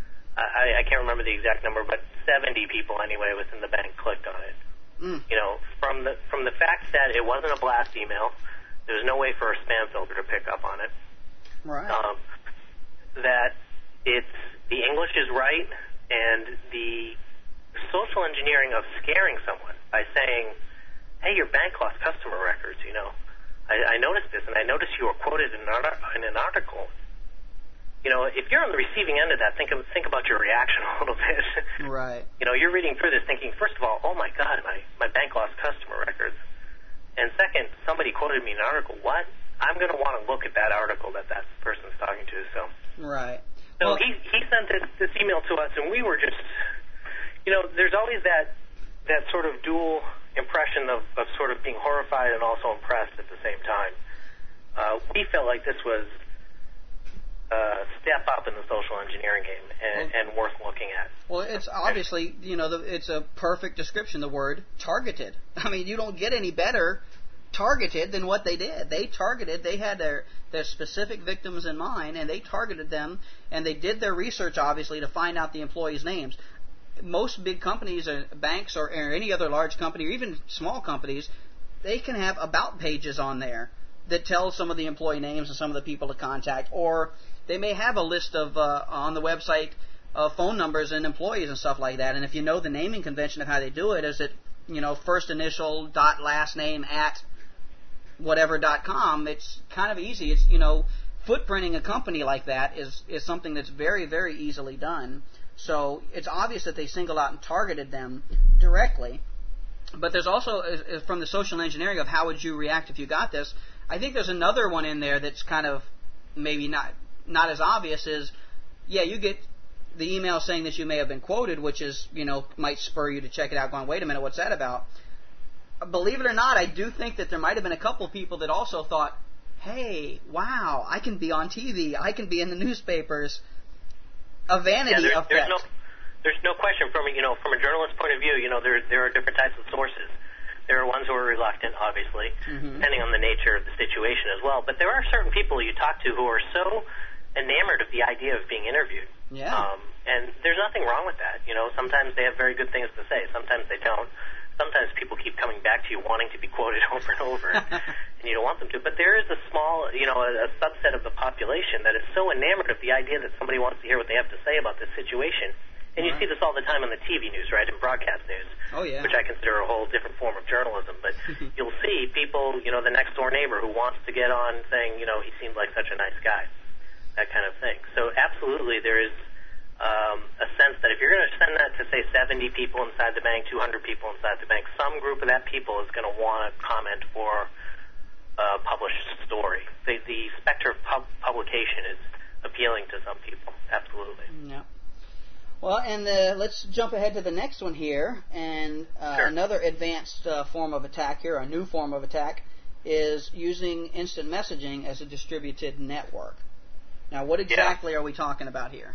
S3: I, I can't remember the exact number, but seventy people anyway within the bank clicked on it. Mm. You know, from the from the fact that it wasn't a blast email, there's no way for a spam filter to pick up on it.
S2: Right.
S3: Um, that it's the English is right and the social engineering of scaring someone by saying, hey, your bank lost customer records, you know. I, I noticed this, and I noticed you were quoted in an, art- in an article. You know, if you're on the receiving end of that, think of, think about your reaction a little bit.
S2: Right.
S3: You know, you're reading through this thinking, first of all, oh my God, my, my bank lost customer records. And second, somebody quoted me in an article. What? I'm going to want to look at that article that that person's talking to. So.
S2: Right.
S3: So
S2: well,
S3: he he sent this, this email to us, and we were just, you know, there's always that that sort of dual impression of, of sort of being horrified and also impressed at the same time. Uh, we felt like this was Uh, step up in the social engineering game and, well, and worth looking at.
S2: Well, it's obviously, you know, the, it's a perfect description, the word targeted. I mean, you don't get any better targeted than what they did. They targeted, they had their, their specific victims in mind, and they targeted them, and they did their research, obviously, to find out the employees' names. Most big companies, or banks, or, or any other large company, or even small companies, they can have about pages on there that tell some of the employee names and some of the people to contact, or they may have a list of, uh, on the website, uh, phone numbers and employees and stuff like that. And if you know the naming convention of how they do it, is it, you know, first initial dot last name at whatever dot com, it's kind of easy. It's, you know, footprinting a company like that is, is something that's very, very easily done. So it's obvious that they singled out and targeted them directly. But there's also, uh, from the social engineering of how would you react if you got this, I think there's another one in there that's kind of maybe not not as obvious is, yeah, you get the email saying that you may have been quoted, which is, you know, might spur you to check it out going, wait a minute, what's that about? Believe it or not, I do think that there might have been a couple people that also thought, hey, wow, I can be on T V, I can be in the newspapers. A vanity
S3: yeah, there,
S2: effect.
S3: There's no, there's no question from, you know, from a journalist's point of view, you know, there there are different types of sources. There are ones who are reluctant, obviously, mm-hmm. depending on the nature of the situation as well. But there are certain people you talk to who are so enamored of the idea of being interviewed.
S2: Yeah.
S3: Um, and there's nothing wrong with that. You know, sometimes they have very good things to say. Sometimes they don't. Sometimes people keep coming back to you wanting to be quoted over and over, and you don't want them to. But there is a small, you know, a, a subset of the population that is so enamored of the idea that somebody wants to hear what they have to say about this situation. And you
S2: right.
S3: see this all the time on the T V news, right, and broadcast news,
S2: oh, yeah.
S3: which I consider a whole different form of journalism. But you'll see people, you know, the next-door neighbor who wants to get on saying, you know, he seemed like such a nice guy, that kind of thing. So absolutely there is um, a sense that if you're going to send that to, say, seventy people inside the bank, two hundred people inside the bank, some group of that people is going to want to comment for a published story. The, the specter of pub- publication is appealing to some people, absolutely.
S2: Yeah. Well, and uh, let's jump ahead to the next one here, and uh,
S3: sure.
S2: another advanced uh, form of attack here, a new form of attack, is using instant messaging as a distributed network. Now, what exactly
S3: yeah.
S2: are we talking about here?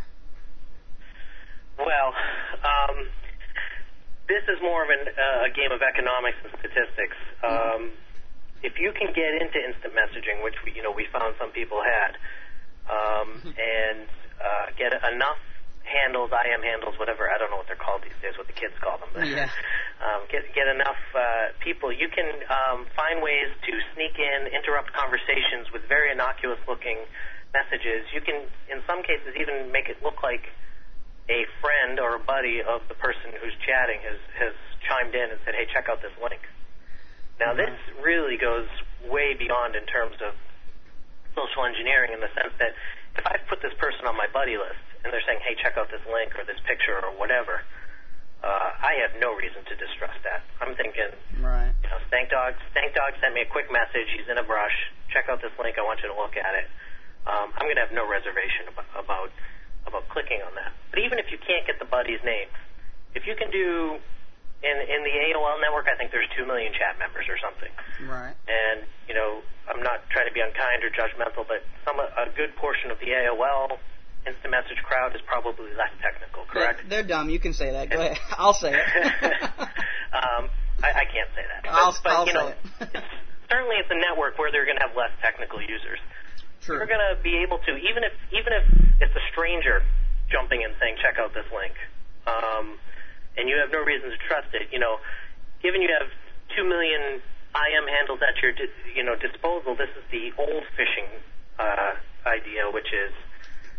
S3: Well, um, this is more of an, uh, a game of economics and statistics.
S2: Mm-hmm.
S3: Um, if you can get into instant messaging, which we, you know, we found some people had, um, and uh, get enough handles, I M handles, whatever, I don't know what they're called these days, what the kids call them, but
S2: yeah.
S3: um, get, get enough uh, people, you can um, find ways to sneak in, interrupt conversations with very innocuous-looking messages. You can, in some cases, even make it look like a friend or a buddy of the person who's chatting has, has chimed in and said, hey, check out this link. Now, mm-hmm. this really goes way beyond in terms of social engineering in the sense that if I put this person on my buddy list, and they're saying, hey, check out this link or this picture or whatever, uh, I have no reason to distrust that. I'm thinking,
S2: right.
S3: you know, Stank Dog, Stank Dog sent me a quick message. He's in a brush. Check out this link. I want you to look at it. Um, I'm going to have no reservation about, about about clicking on that. But even if you can't get the buddy's name, if you can do, in in the A O L network, I think there's two million chat members or something.
S2: Right.
S3: And, you know, I'm not trying to be unkind or judgmental, but some a good portion of the A O L instant message crowd is probably less technical, correct?
S2: They're, they're dumb. You can say that. Go ahead. I'll say it.
S3: um, I, I can't say that. But,
S2: I'll,
S3: but
S2: I'll
S3: you know,
S2: say it.
S3: it's, certainly it's a network where they're going to have less technical users.
S2: True.
S3: You're going to be able to, even if even if it's a stranger jumping in saying, check out this link, um, and you have no reason to trust it, you know, given you have two million I M handles at your you know disposal, this is the old phishing uh, idea, which is,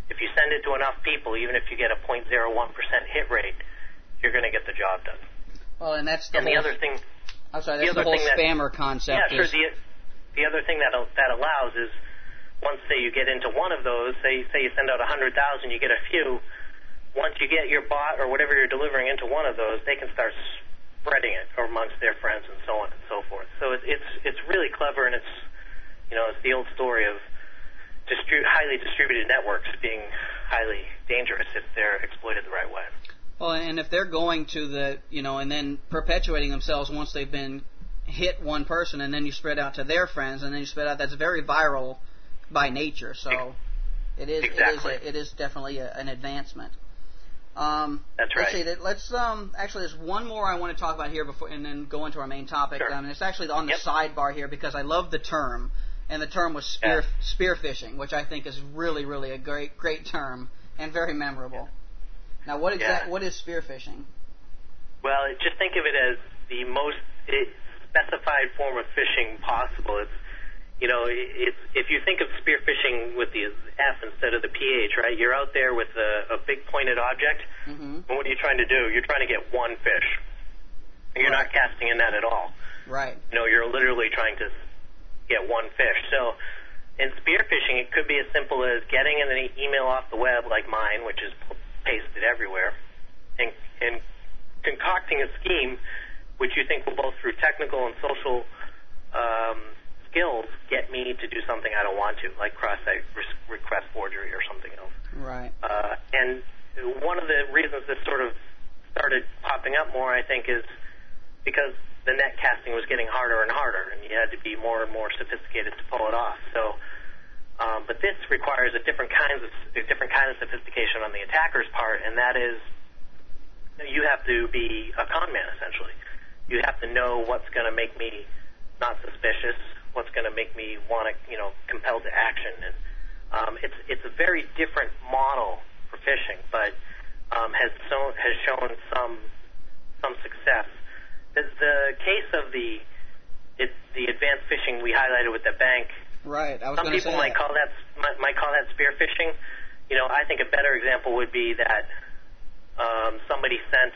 S3: if you send it to enough people, even if you get a zero point zero one percent hit rate, you're going to get the job done.
S2: Well, and that's the
S3: and
S2: whole,
S3: the other thing.
S2: I'm sorry, that's the, the whole spammer that, concept.
S3: Yeah, sure.
S2: Is,
S3: the, the other thing that that allows is once say you get into one of those, say say you send out a hundred thousand, you get a few. Once you get your bot or whatever you're delivering into one of those, they can start spreading it amongst their friends and so on and so forth. So it, it's it's really clever, and it's you know it's the old story of distri- highly distributed networks being highly dangerous if they're exploited the right way.
S2: Well, and if they're going to the you know and then perpetuating themselves once they've been hit one person, and then you spread out to their friends, and then you spread out, that's very viral by nature. So it is
S3: exactly.
S2: it is a, it is definitely a, an advancement. Um,
S3: That's right.
S2: Let's, see, let's um, actually, there's one more I want to talk about here before, and then go into our main topic.
S3: Sure.
S2: Um, and it's actually on the
S3: yep.
S2: sidebar here because I love the term, and the term was spear
S3: yeah.
S2: spearfishing, which I think is really, really a great, great term and very memorable. Yeah. Now, what exact
S3: yeah.
S2: what is spearfishing?
S3: Well, just think of it as the most specified form of fishing possible. It's You know, it's, if you think of spearfishing with the F instead of the P H, right, you're out there with a, a big pointed object,
S2: mm-hmm.
S3: and what are you trying to do? You're trying to get one fish. You're
S2: right.
S3: not casting a net at all.
S2: Right.
S3: You know, you're literally trying to get one fish. So in spearfishing, it could be as simple as getting an email off the web like mine, which is pasted everywhere, and, and concocting a scheme which you think will both through technical and social um, skills get me to do something I don't want to, like cross-site request forgery or something else.
S2: Right.
S3: Uh, and one of the reasons this sort of started popping up more, I think, is because the net casting was getting harder and harder, and you had to be more and more sophisticated to pull it off. So, um, but this requires a different kinds of a different kind of sophistication on the attacker's part, and that is you have to be a con man essentially. You have to know what's going to make me not suspicious, what's going to make me want to, you know, compelled to action. And um, it's it's a very different model for phishing, but um, has so, has shown some some success. The, the case of the it, the advanced phishing we highlighted with the bank.
S2: Right. I was
S3: some people
S2: say
S3: might
S2: that.
S3: call that might, might call that spear phishing. You know, I think a better example would be that um, somebody sent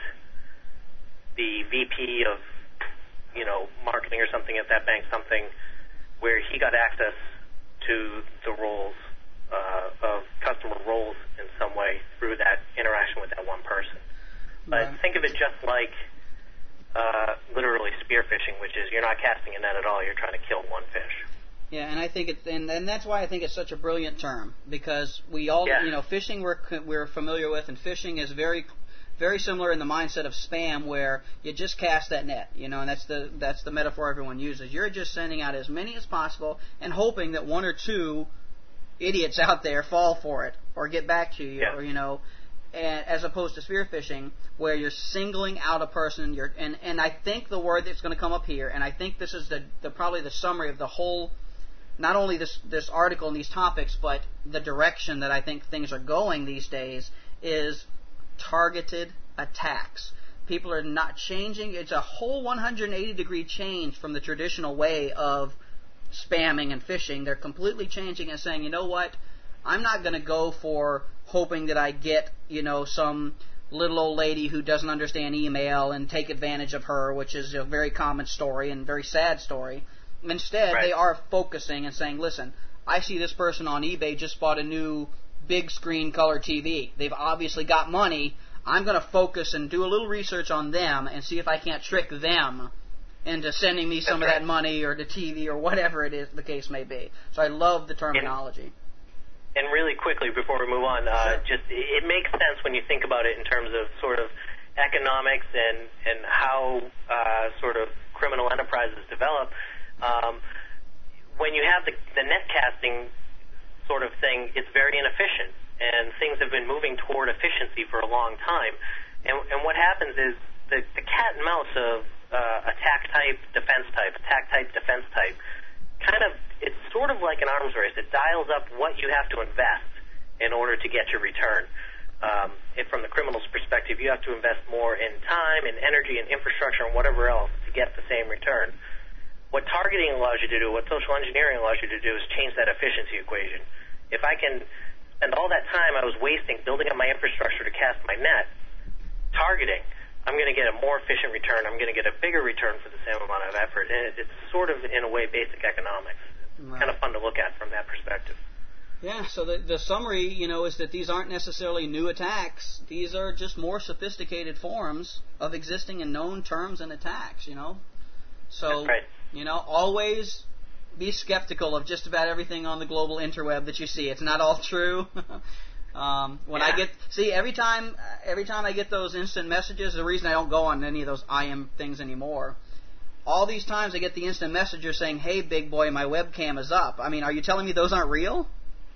S3: the V P of, you know, marketing or something at that bank something where he got access to the roles uh, of customer roles in some way through that interaction with that one person. But
S2: right.
S3: think of it just like uh, literally spearfishing, which is you're not casting a net at all, you're trying to kill one fish.
S2: Yeah, and I think it's and, and that's why I think it's such a brilliant term, because we all
S3: yeah.
S2: you know phishing we're we're familiar with, and phishing is very very similar in the mindset of spam, where you just cast that net, you know, and that's the that's the metaphor everyone uses. You're just sending out as many as possible and hoping that one or two idiots out there fall for it or get back to you,
S3: yeah.
S2: or you know, and as opposed to spear phishing, where you're singling out a person. You're and and I think the word that's going to come up here, and I think this is the, the probably the summary of the whole, not only this this article and these topics, but the direction that I think things are going these days is targeted attacks. People are not changing. It's a whole one hundred eighty degree change from the traditional way of spamming and phishing. They're completely changing and saying, you know what, I'm not going to go for hoping that I get, you know, some little old lady who doesn't understand email and take advantage of her, which is a very common story and very sad story. Instead,
S3: right.
S2: they are focusing and saying, listen, I see this person on eBay just bought a new big screen color T V. They've obviously got money. I'm going to focus and do a little research on them and see if I can't trick them into sending me some
S3: That's
S2: of
S3: right.
S2: that money or the T V or whatever it is the case may be. So I love the terminology.
S3: And, and really quickly before we move on, uh,
S2: sure.
S3: just it makes sense when you think about it in terms of sort of economics and and how uh, sort of criminal enterprises develop. Um, when you have the, the net casting sort of thing, it's very inefficient, and things have been moving toward efficiency for a long time. And, and what happens is the, the cat and mouse of uh, attack type, defense type, attack type, defense type, kind of, it's sort of like an arms race. It dials up what you have to invest in order to get your return. Um, and from the criminal's perspective, you have to invest more in time and energy and infrastructure and whatever else to get the same return. What targeting allows you to do, what social engineering allows you to do, is change that efficiency equation. If I can spend all that time I was wasting building up my infrastructure to cast my net, targeting, I'm going to get a more efficient return. I'm going to get a bigger return for the same amount of effort. And it, it's sort of, in a way, basic economics. Right. Kind of fun to look at from that perspective.
S2: Yeah, so the, the summary, you know, is that these aren't necessarily new attacks. These are just more sophisticated forms of existing and known terms and attacks, you know. So,
S3: That's right.
S2: you know, always be skeptical of just about everything on the global interweb that you see. It's not all true. um, when
S3: yeah.
S2: I get, see, every time, every time I get those instant messages, the reason I don't go on any of those I M things anymore, all these times I get the instant messenger saying, hey, big boy, my webcam is up. I mean, are you telling me those aren't real?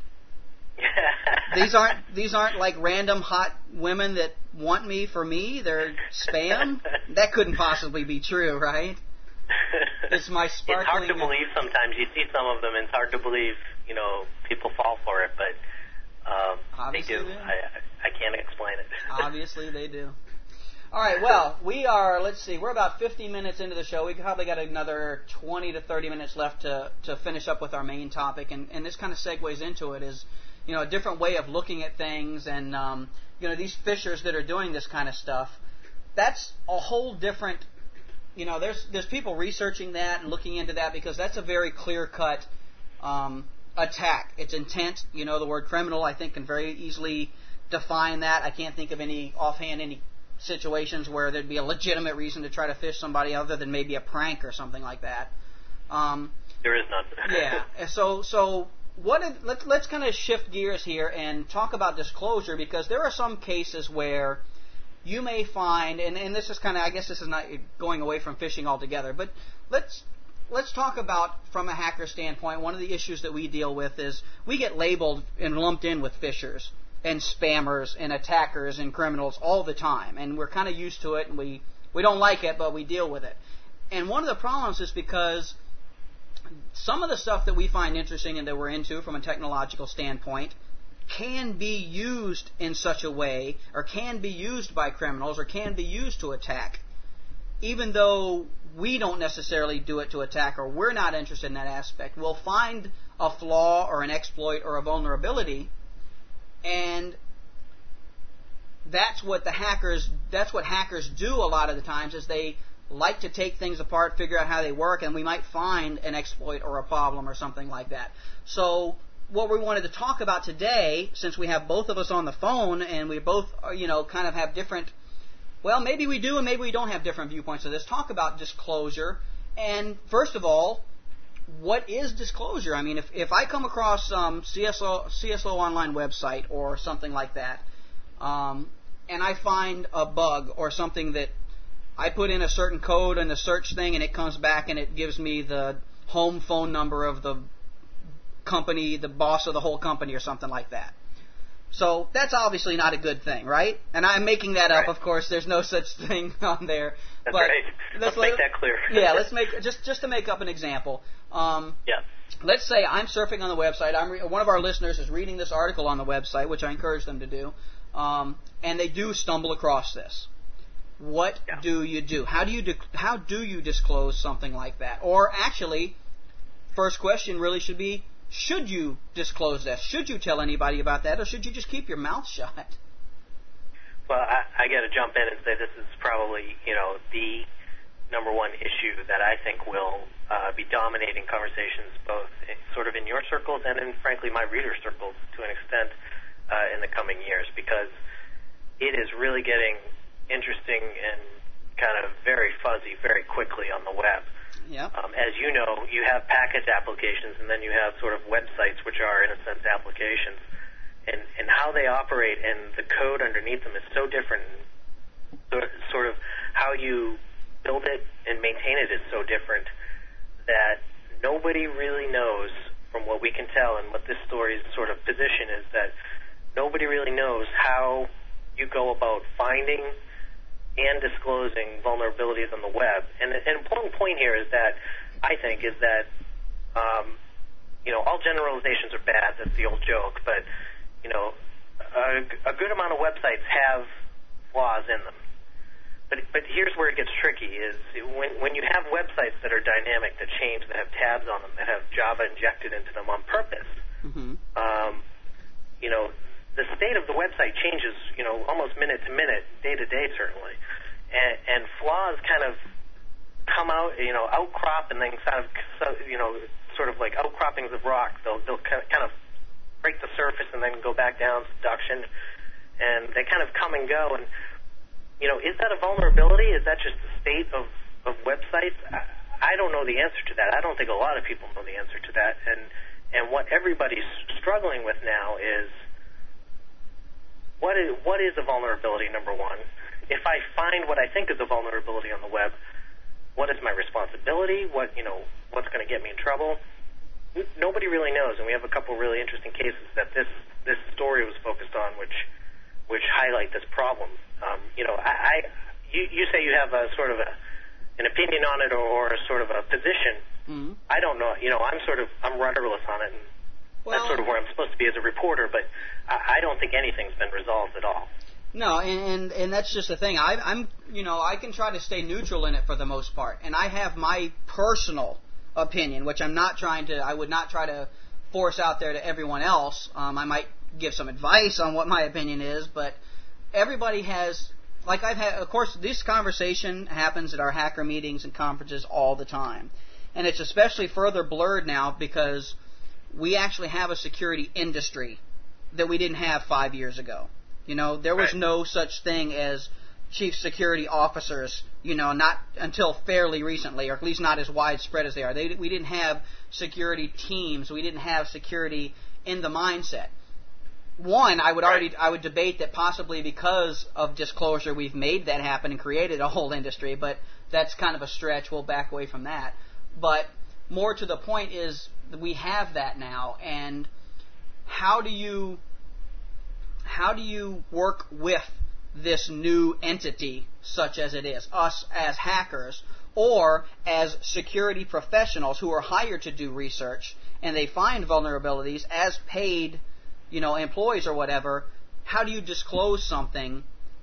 S2: these aren't these aren't like random hot women that want me for me. They're spam. That couldn't possibly be true, right? It's my sparkling.
S3: It's hard to believe sometimes. You see some of them, and it's hard to believe. You know, people fall for it, but um, they do.
S2: they do.
S3: I I can't explain it.
S2: Obviously, they do. All right. Well, we are. Let's see. We're about fifty minutes into the show. We probably got another twenty to thirty minutes left to to finish up with our main topic, and and this kind of segues into it. Is you know, a different way of looking at things, and um, you know, these fishers that are doing this kind of stuff. That's a whole different. You know, there's there's people researching that and looking into that because that's a very clear-cut um, attack. It's intent. You know, the word criminal, I think, can very easily define that. I can't think of any offhand any situations where there'd be a legitimate reason to try to fish somebody other than maybe a prank or something like that. Um,
S3: there is none.
S2: yeah. So so. What if, let, let's kind of shift gears here and talk about disclosure, because there are some cases where you may find, and, and this is kind of, I guess this is not going away from phishing altogether, but let's let's talk about, from a hacker standpoint, one of the issues that we deal with is we get labeled and lumped in with phishers and spammers and attackers and criminals all the time, and we're kind of used to it, and we, we don't like it, but we deal with it. And one of the problems is because some of the stuff that we find interesting and that we're into from a technological standpoint can be used in such a way, or can be used by criminals, or can be used to attack, even though we don't necessarily do it to attack, or we're not interested in that aspect. We'll find a flaw or an exploit or a vulnerability, and that's what the hackers, that's what hackers do a lot of the times, is they like to take things apart, figure out how they work, and we might find an exploit or a problem or something like that. So what we wanted to talk about today, since we have both of us on the phone and we both, you know, kind of have different, well, maybe we do and maybe we don't have different viewpoints of this, talk about disclosure. And first of all, what is disclosure? I mean, if, if I come across some C S O, C S O Online website or something like that, um, and I find a bug or something that I put in a certain code in the search thing, and it comes back and it gives me the home phone number of the company, the boss of the whole company, or something like that. So that's obviously not a good thing, right? And I'm making that up, right. Of course. There's no such thing on there.
S3: That's
S2: but
S3: right.
S2: Let's,
S3: let's make that clear.
S2: yeah, let's make just just to make up an example. Um,
S3: yeah.
S2: Let's say I'm surfing on the website. I'm re- one of our listeners is reading this article on the website, which I encourage them to do, um, and they do stumble across this. What yeah. do you do? How do you di- how do you disclose something like that? Or actually, first question really should be, should you disclose that? Should you tell anybody about that, or should you just keep your mouth shut?
S3: Well, I, I got to jump in and say this is probably, you know, the number one issue that I think will uh, be dominating conversations both in, sort of in your circles and in, frankly, my reader circles to an extent uh, in the coming years, because it is really getting interesting and kind of very fuzzy very quickly on the web.
S2: Yep.
S3: Um, as you know, you have package applications, and then you have sort of websites, which are, in a sense, applications. And, and how they operate and the code underneath them is so different. So, sort of how you build it and maintain it is so different that nobody really knows, from what we can tell and what this story's sort of position is, that nobody really knows how you go about finding and disclosing vulnerabilities on the web. And an important point here is that, I think, is that, um, you know, all generalizations are bad. That's the old joke. But, you know, a, a good amount of websites have flaws in them. But but here's where it gets tricky, is when, when you have websites that are dynamic, that change, that have tabs on them, that have Java injected into them on purpose,
S2: mm-hmm.
S3: um, you you know, the state of the website changes, you know, almost minute to minute, day to day, certainly. And, and flaws kind of come out, you know, outcrop and then kind of, you know, sort of like outcroppings of rock. They'll, they'll kind of break the surface and then go back down, subduction, and they kind of come and go. And, you know, is that a vulnerability? Is that just the state of, of websites? I, I don't know the answer to that. I don't think a lot of people know the answer to that. And, and what everybody's struggling with now is, What is what is a vulnerability, number one? If I find what I think is a vulnerability on the web, what is my responsibility? What you know, what's going to get me in trouble? Nobody really knows, and we have a couple really interesting cases that this this story was focused on, which which highlight this problem. Um, you know, I, I you, you say you have a sort of a an opinion on it or, or a sort of a position. Mm-hmm. I don't know. You know, I'm sort of I'm rudderless on it. And, Well, that's sort of where I'm supposed to be as a reporter, but I, I don't think anything's been resolved at all.
S2: No, and, and and that's just the thing. I, I'm, you know, I can try to stay neutral in it for the most part, and I have my personal opinion, which I'm not trying to. I would not try to force out there to everyone else. Um, I might give some advice on what my opinion is, but everybody has. Like I've had, of course, this conversation happens at our hacker meetings and conferences all the time, and it's especially further blurred now because we actually have a security industry that we didn't have five years ago. You know, there was
S3: right.
S2: no such thing as chief security officers, you know, not until fairly recently, or at least not as widespread as they are. They, we didn't have security teams. We didn't have security in the mindset. One, I would
S3: right.
S2: already, I would debate that possibly because of disclosure we've made that happen and created a whole industry, but that's kind of a stretch. We'll back away from that. But more to the point is, we have that now, and how do you how do you work with this new entity such as it is, us as hackers or as security professionals who are hired to do research and they find vulnerabilities as paid, you know, employees or whatever? How do you disclose something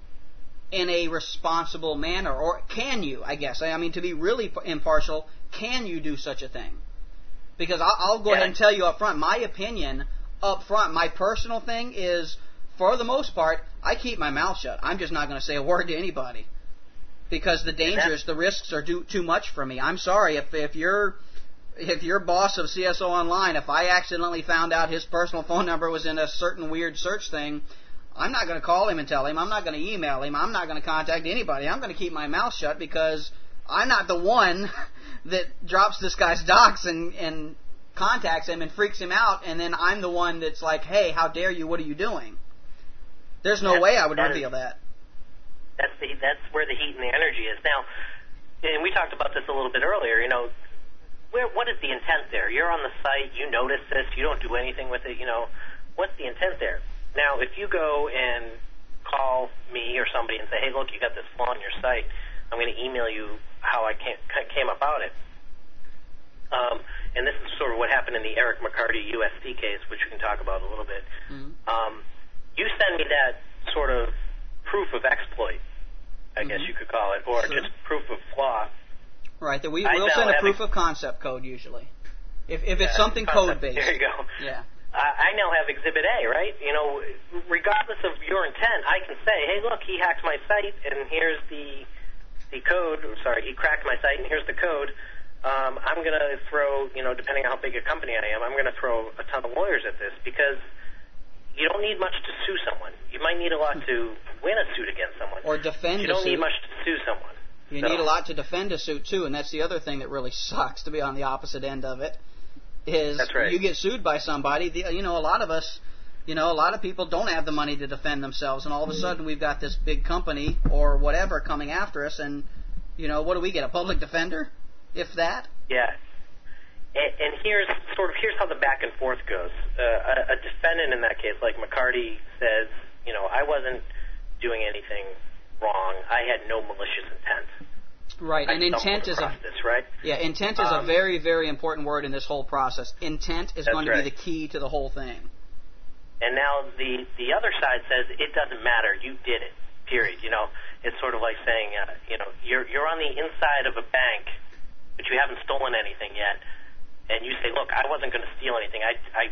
S2: in a responsible manner, or can you? I guess I mean, to be really impartial, can you do such a thing? Because I'll, I'll go
S3: yeah.
S2: ahead and tell you up front, my opinion up front, my personal thing is, for the most part, I keep my mouth shut. I'm just not going to say a word to anybody. Because the dangers, the risks are too, too much for me. I'm sorry, if if you're if you're boss of C S O Online, if I accidentally found out his personal phone number was in a certain weird search thing, I'm not going to call him and tell him. I'm not going to email him. I'm not going to contact anybody. I'm going to keep my mouth shut because I'm not the one that drops this guy's docs and, and contacts him and freaks him out, and then I'm the one that's like, hey, how dare you, what are you doing? There's no
S3: that's,
S2: way I would
S3: that
S2: reveal
S3: is,
S2: that.
S3: That's the that's where the heat and the energy is. Now, and we talked about this a little bit earlier, you know, where what is the intent there? You're on the site, you notice this, you don't do anything with it, you know, what's the intent there? Now, if you go and call me or somebody and say, hey, look, you got this flaw on your site, I'm going to email you how I came, came about it. Um, and this is sort of what happened in the Eric McCarty U S C case, which we can talk about a little bit. Mm-hmm. Um, you send me that sort of proof of exploit, I mm-hmm. guess you could call it, or sure. just proof of flaw.
S2: Right, that we will send a proof of concept code usually. If, if it's
S3: yeah,
S2: something code-based.
S3: There you go.
S2: Yeah.
S3: I now have Exhibit A, right? You know, regardless of your intent, I can say, hey, look, he hacked my site, and here's the the code. Sorry, he cracked my site, and here's the code. Um, I'm going to throw, you know, depending on how big a company I am, I'm going to throw a ton of lawyers at this because you don't need much to sue someone. You might need a lot to win a suit against someone.
S2: Or defend a suit.
S3: You don't need much to sue someone.
S2: You so. need a lot to defend a suit, too, and that's the other thing that really sucks, to be on the opposite end of it. Is
S3: That's right.
S2: you get sued by somebody, the, you know, a lot of us, you know, a lot of people don't have the money to defend themselves, and all of a sudden we've got this big company or whatever coming after us, and, you know, what do we get, a public defender, if that?
S3: Yeah. And, and here's sort of, here's how the back and forth goes. Uh, a, a defendant in that case, like McCarty, says, you know, I wasn't doing anything wrong. I had no malicious intent.
S2: Right, and intent is a
S3: this, right?
S2: yeah. Intent is um, a very, very important word in this whole process. Intent is going to
S3: right.
S2: be the key to the whole thing.
S3: And now the the other side says it doesn't matter. You did it. Period. You know, it's sort of like saying, uh, you know, you're you're on the inside of a bank, but you haven't stolen anything yet, and you say, look, I wasn't going to steal anything. I I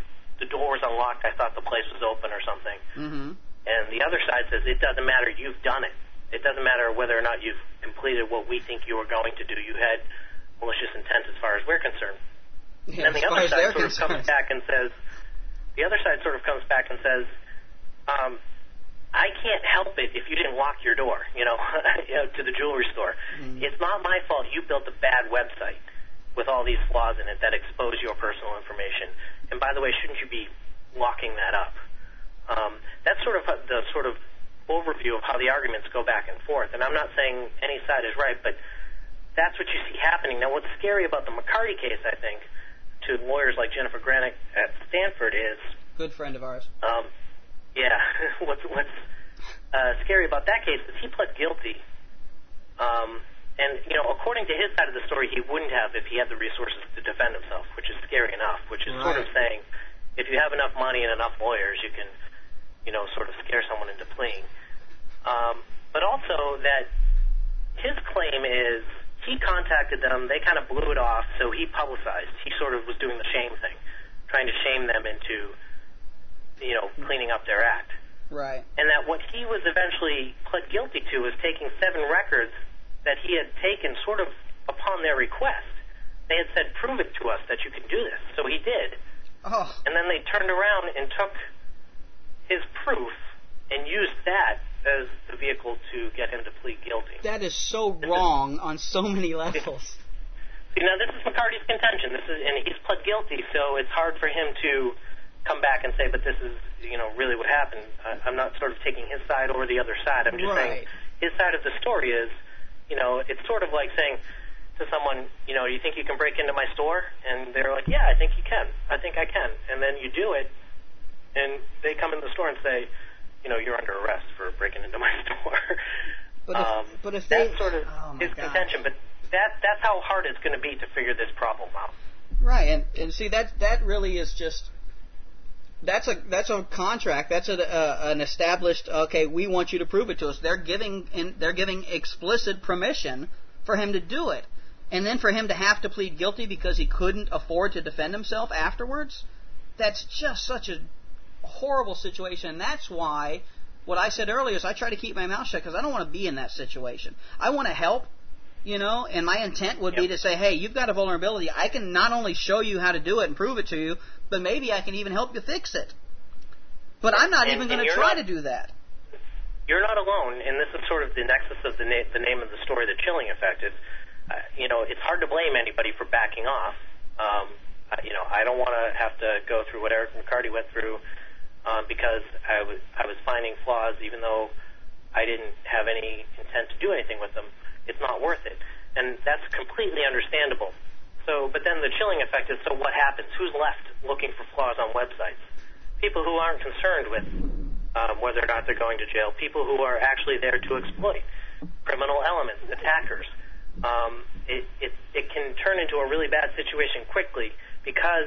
S3: the door was unlocked, I thought the place was open or something.
S2: Mm-hmm.
S3: And the other side says, it doesn't matter, you've done it. It doesn't matter whether or not you've completed what we think you were going to do. You had malicious intent as far as we're concerned.
S2: Yeah,
S3: and the other side sort of comes back and says, the other side sort of comes back and says, um, I can't help it if you didn't lock your door, you know, you know to the jewelry store. Mm-hmm. It's not my fault you built a bad website with all these flaws in it that expose your personal information. And by the way, shouldn't you be locking that up? Um, that's sort of the sort of overview of how the arguments go back and forth. And I'm not saying any side is right, but that's what you see happening. Now, what's scary about the McCarty case, I think, to lawyers like Jennifer Granick at Stanford is...
S2: Good friend of ours.
S3: Um, yeah. what's what's uh, scary about that case is he pled guilty. Um, and, you know, according to his side of the story, he wouldn't have if he had the resources to defend himself, which is scary enough, which is right. Sort of saying if you have enough money and enough lawyers, you can, you know, sort of scare someone into fleeing. Um, but also that his claim is he contacted them, they kind of blew it off, so he publicized. He sort of was doing the shame thing, trying to shame them into, you know, cleaning up their act.
S2: Right.
S3: And that what he was eventually pled guilty to was taking seven records that he had taken sort of upon their request. They had said, prove it to us that you can do this. So he did.
S2: Oh.
S3: And then they turned around and took his proof and used that as the vehicle to get him to plead guilty.
S2: That is so this wrong is, on so many levels.
S3: See, now this is McCarty's contention. This is, and he's pled guilty, so it's hard for him to come back and say, but this is, you know, really what happened. I, I'm not sort of taking his side or the other side. I'm just
S2: right.
S3: saying his side of the story is, you know, it's sort of like saying to someone, you know, do you think you can break into my store? And they're like, yeah, I think you can. I think I can. And then you do it, and they come in the store and say, you know, you're under arrest for breaking into my store.
S2: But if,
S3: um,
S2: but if they,
S3: that's sort of
S2: oh
S3: his
S2: God.
S3: contention. But that that's how hard it's going to be to figure this problem out.
S2: Right, and and see that that really is just that's a that's a contract. That's a, a an established. Okay, we want you to prove it to us. They're giving in, they're giving explicit permission for him to do it, and then for him to have to plead guilty because he couldn't afford to defend himself afterwards. That's just such a horrible situation, and that's why what I said earlier is I try to keep my mouth shut because I don't want to be in that situation. I want to help, you know, and my intent would yep. be to say, hey, you've got a vulnerability. I can not only show you how to do it and prove it to you, but maybe I can even help you fix it. But I'm not
S3: and,
S2: even going to try not, to do that.
S3: You're not alone, and this is sort of the nexus of the, na- the name of the story, the chilling effect. Is, uh, you know, it's hard to blame anybody for backing off. Um, uh, you know, I don't want to have to go through what Eric McCarty went through. Um, because I was I was finding flaws even though I didn't have any intent to do anything with them. It's not worth it, and that's completely understandable. So, but then the chilling effect is, so what happens? Who's left looking for flaws on websites? People who aren't concerned with um, whether or not they're going to jail. People who are actually there to exploit criminal elements, attackers. Um, it, it it can turn into a really bad situation quickly because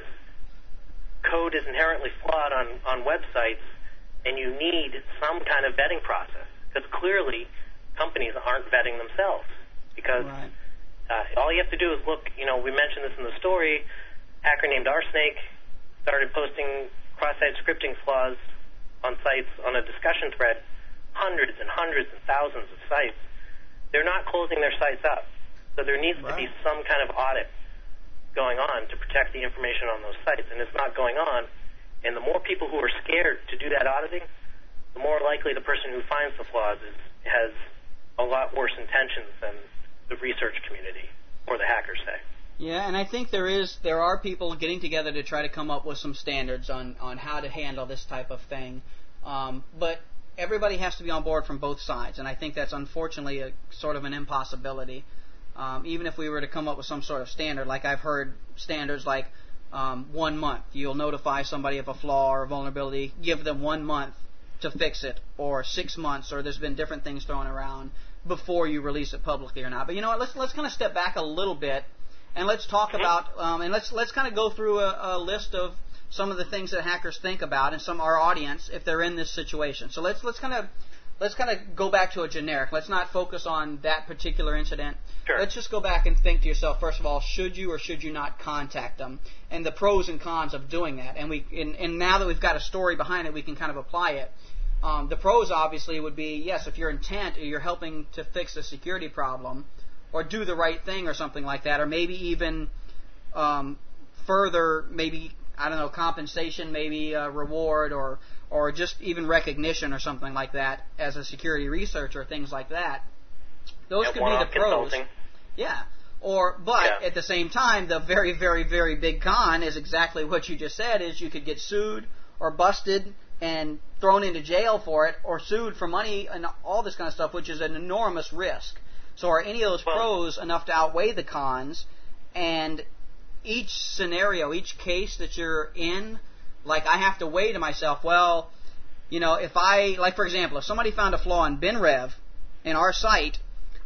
S3: code is inherently flawed on, on websites, and you need some kind of vetting process, because clearly companies aren't vetting themselves. Because
S2: right.
S3: uh, all you have to do is look, you know, we mentioned this in the story, hacker named Arsnake started posting cross-site scripting flaws on sites on a discussion thread, hundreds and hundreds and thousands of sites. They're not closing their sites up, so there needs right. to be some kind of audit going on to protect the information on those sites, and it's not going on. And the more people who are scared to do that auditing, the more likely the person who finds the flaws is, has a lot worse intentions than the research community or the hackers say.
S2: Yeah, and I think there is there are people getting together to try to come up with some standards on, on how to handle this type of thing. Um, but everybody has to be on board from both sides, and I think that's unfortunately a sort of an impossibility. Um, even if we were to come up with some sort of standard, like I've heard standards like um, one month, you'll notify somebody of a flaw or a vulnerability, give them one month to fix it, or six months, or there's been different things thrown around before you release it publicly or not. But you know what? Let's let's kind of step back a little bit and let's talk about um, and let's let's kind of go through a, a list of some of the things that hackers think about and some our audience if they're in this situation. So let's let's kind of let's kind of go back to a generic. Let's not focus on that particular incident.
S3: Sure.
S2: Let's just go back and think to yourself, first of all, should you or should you not contact them, and the pros and cons of doing that. And we, and, and now that we've got a story behind it, we can kind of apply it. Um, the pros obviously would be, yes, if your intent, or you're helping to fix a security problem, or do the right thing, or something like that, or maybe even um, further, maybe I don't know, compensation, maybe a reward, or or just even recognition or something like that as a security researcher, things like that. Those
S3: yeah,
S2: could be the pros.
S3: Consulting.
S2: Yeah. Or, but
S3: yeah.
S2: at the same time, the very, very, very big con is exactly what you just said: is you could get sued or busted and thrown into jail for it, or sued for money and all this kind of stuff, which is an enormous risk. So, are any of those
S3: well,
S2: pros enough to outweigh the cons? And each scenario, each case that you're in, like I have to weigh to myself, well, you know, if I, like for example, if somebody found a flaw in BinRev in our site,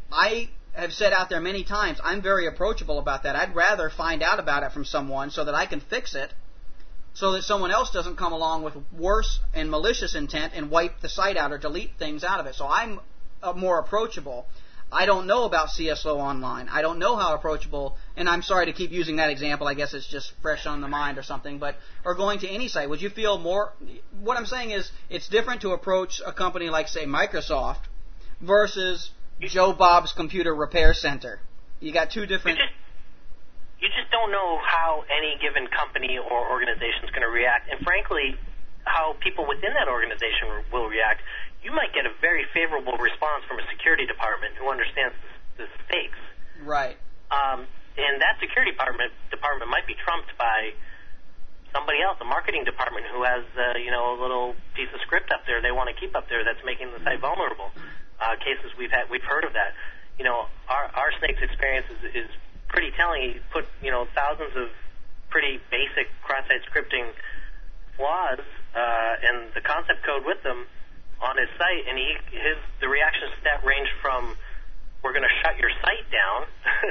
S2: I have said out there many times, I'm very approachable about that. I'd rather find out about it from someone so that I can fix it, so that someone else doesn't come along with worse and malicious intent and wipe the site out or delete things out of it. So I'm uh, more approachable. I don't know about C S O Online. I don't know how approachable, and I'm sorry to keep using that example. I guess it's just fresh on the mind or something, but, or going to any site. Would you feel more, what I'm saying is, it's different to approach a company like, say, Microsoft versus Joe Bob's Computer Repair Center. You got two different...
S3: You just, you just don't know how any given company or organization is going to react, and frankly, how people within that organization will react. You might get a very favorable response from a security department who understands the, the stakes.
S2: Right.
S3: Um, and that security department department might be trumped by somebody else, a marketing department who has, uh, you know, a little piece of script up there they want to keep up there that's making the site vulnerable. Uh, cases we've had, we've heard of that. You know, our our Snake's experience is, is pretty telling. He put, you know, thousands of pretty basic cross-site scripting flaws uh, and the concept code with them on his site, and he his the reaction to that ranged from "we're going to shut your site down"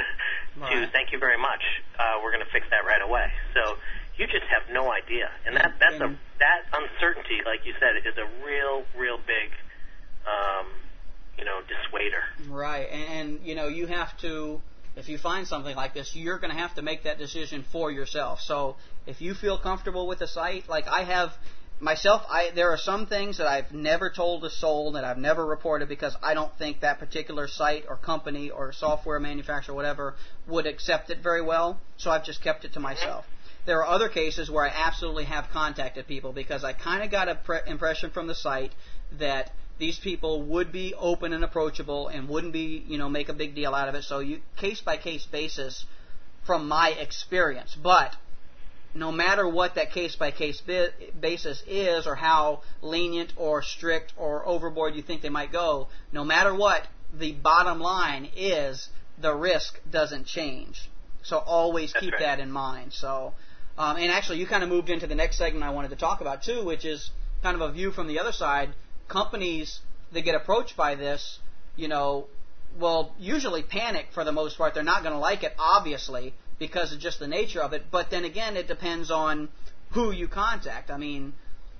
S3: to
S2: right.
S3: "thank you very much, uh, we're going to fix that right away." So you just have no idea, and that that's
S2: and,
S3: a that uncertainty, like you said, is a real real big um, you know dissuader.
S2: Right, and, and you know you have to. If you find something like this, you're going to have to make that decision for yourself. So if you feel comfortable with the site, like I have. Myself, I, there are some things that I've never told a soul, that I've never reported, because I don't think that particular site or company or software manufacturer or whatever would accept it very well, so I've just kept it to myself. There are other cases where I absolutely have contacted people because I kind of got an pre- impression from the site that these people would be open and approachable and wouldn't be, you know, make a big deal out of it. So you case-by-case basis from my experience. But no matter what that case-by-case bi- basis is, or how lenient or strict or overboard you think they might go, no matter what, the bottom line is the risk doesn't change. So always
S3: That's
S2: keep
S3: right.
S2: that in mind. So, um, and actually, you kind of moved into the next segment I wanted to talk about too, which is kind of a view from the other side. Companies that get approached by this, you know, will usually panic for the most part. They're not going to like it, obviously, because of just the nature of it. But then again, it depends on who you contact. I mean,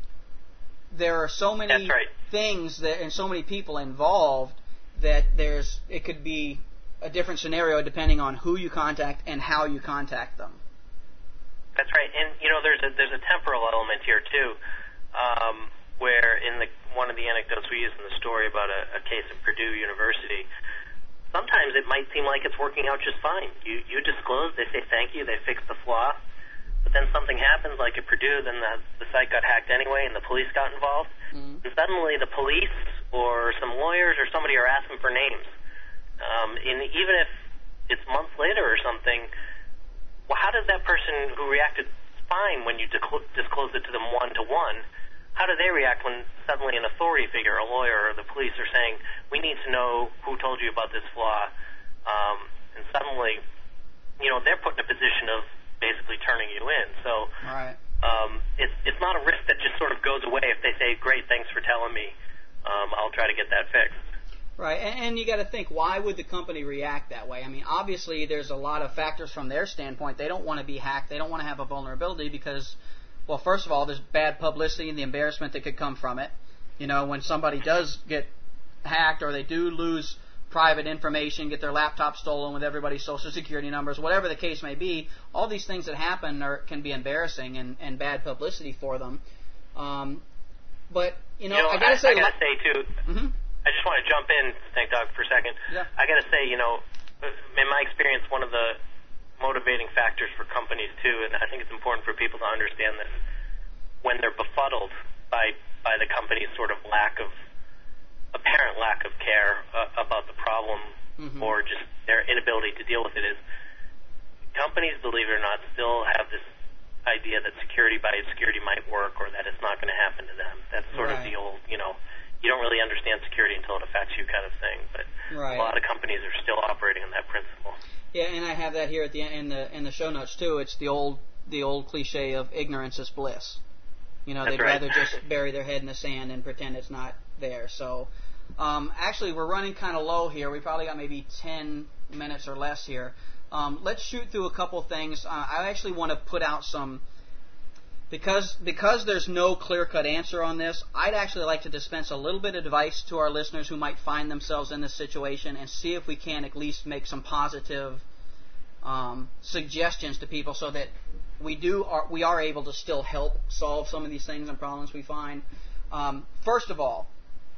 S2: there are so many
S3: That's right.
S2: things that, and so many people involved that there's it could be a different scenario depending on who you contact and how you contact them.
S3: That's right, and you know, there's a there's a temporal element here too, um, where in the one of the anecdotes we use in the story about a, a case at Purdue University. Sometimes it might seem like it's working out just fine. You you disclose, they say thank you, they fix the flaw, but then something happens like at Purdue, then the, the site got hacked anyway and the police got involved,
S2: Mm-hmm.
S3: and suddenly the police or some lawyers or somebody are asking for names. Um, and even if it's months later or something, well, how does that person who reacted fine when you disclo- disclosed it to them one-to-one, how do they react when suddenly an authority figure, a lawyer or the police are saying, we need to know who told you about this flaw, um, and suddenly, you know, they're put in a position of basically turning you in. So
S2: Right.
S3: um, it's, it's not a risk that just sort of goes away if they say, great, thanks for telling me, um, I'll try to get that fixed.
S2: Right, and, and you got to think, why would the company react that way? I mean, obviously, there's a lot of factors from their standpoint. They don't want to be hacked. They don't want to have a vulnerability because, well, first of all, there's bad publicity and the embarrassment that could come from it. You know, when somebody does get hacked or they do lose private information, get their laptop stolen with everybody's social security numbers, whatever the case may be, all these things that happen are, can be embarrassing and, and bad publicity for them. Um, but, you know,
S3: you know
S2: I got to
S3: I,
S2: say...
S3: I got to say, too,
S2: mm-hmm.
S3: I just want to jump in, thank Doug, for a second.
S2: Yeah.
S3: I got to say, you know, in my experience, one of the motivating factors for companies, too, and I think it's important for people to understand this, when they're befuddled by, by the company's sort of lack of apparent lack of care uh, about the problem mm-hmm. or just their inability to deal with it is companies, believe it or not, still have this idea that security by security might work or that it's not going to happen to them. That's sort
S2: right.
S3: of the old, you know, you don't really understand security until it affects you kind of thing. But
S2: right.
S3: a lot of companies are still operating on that principle.
S2: Yeah, and I have that here at the in the in the show notes too. It's the old the old cliche of ignorance is bliss. You know,
S3: That's
S2: they'd
S3: right.
S2: rather just bury their head in the sand and pretend it's not there. So, um, actually, we're running kind of low here. We probably got maybe ten minutes or less here. Um, let's shoot through a couple things. Uh, I actually want to put out some, because because there's no clear-cut answer on this, I'd actually like to dispense a little bit of advice to our listeners who might find themselves in this situation and see if we can at least make some positive um, suggestions to people so that we do are, we are able to still help solve some of these things and problems we find. Um, first of all,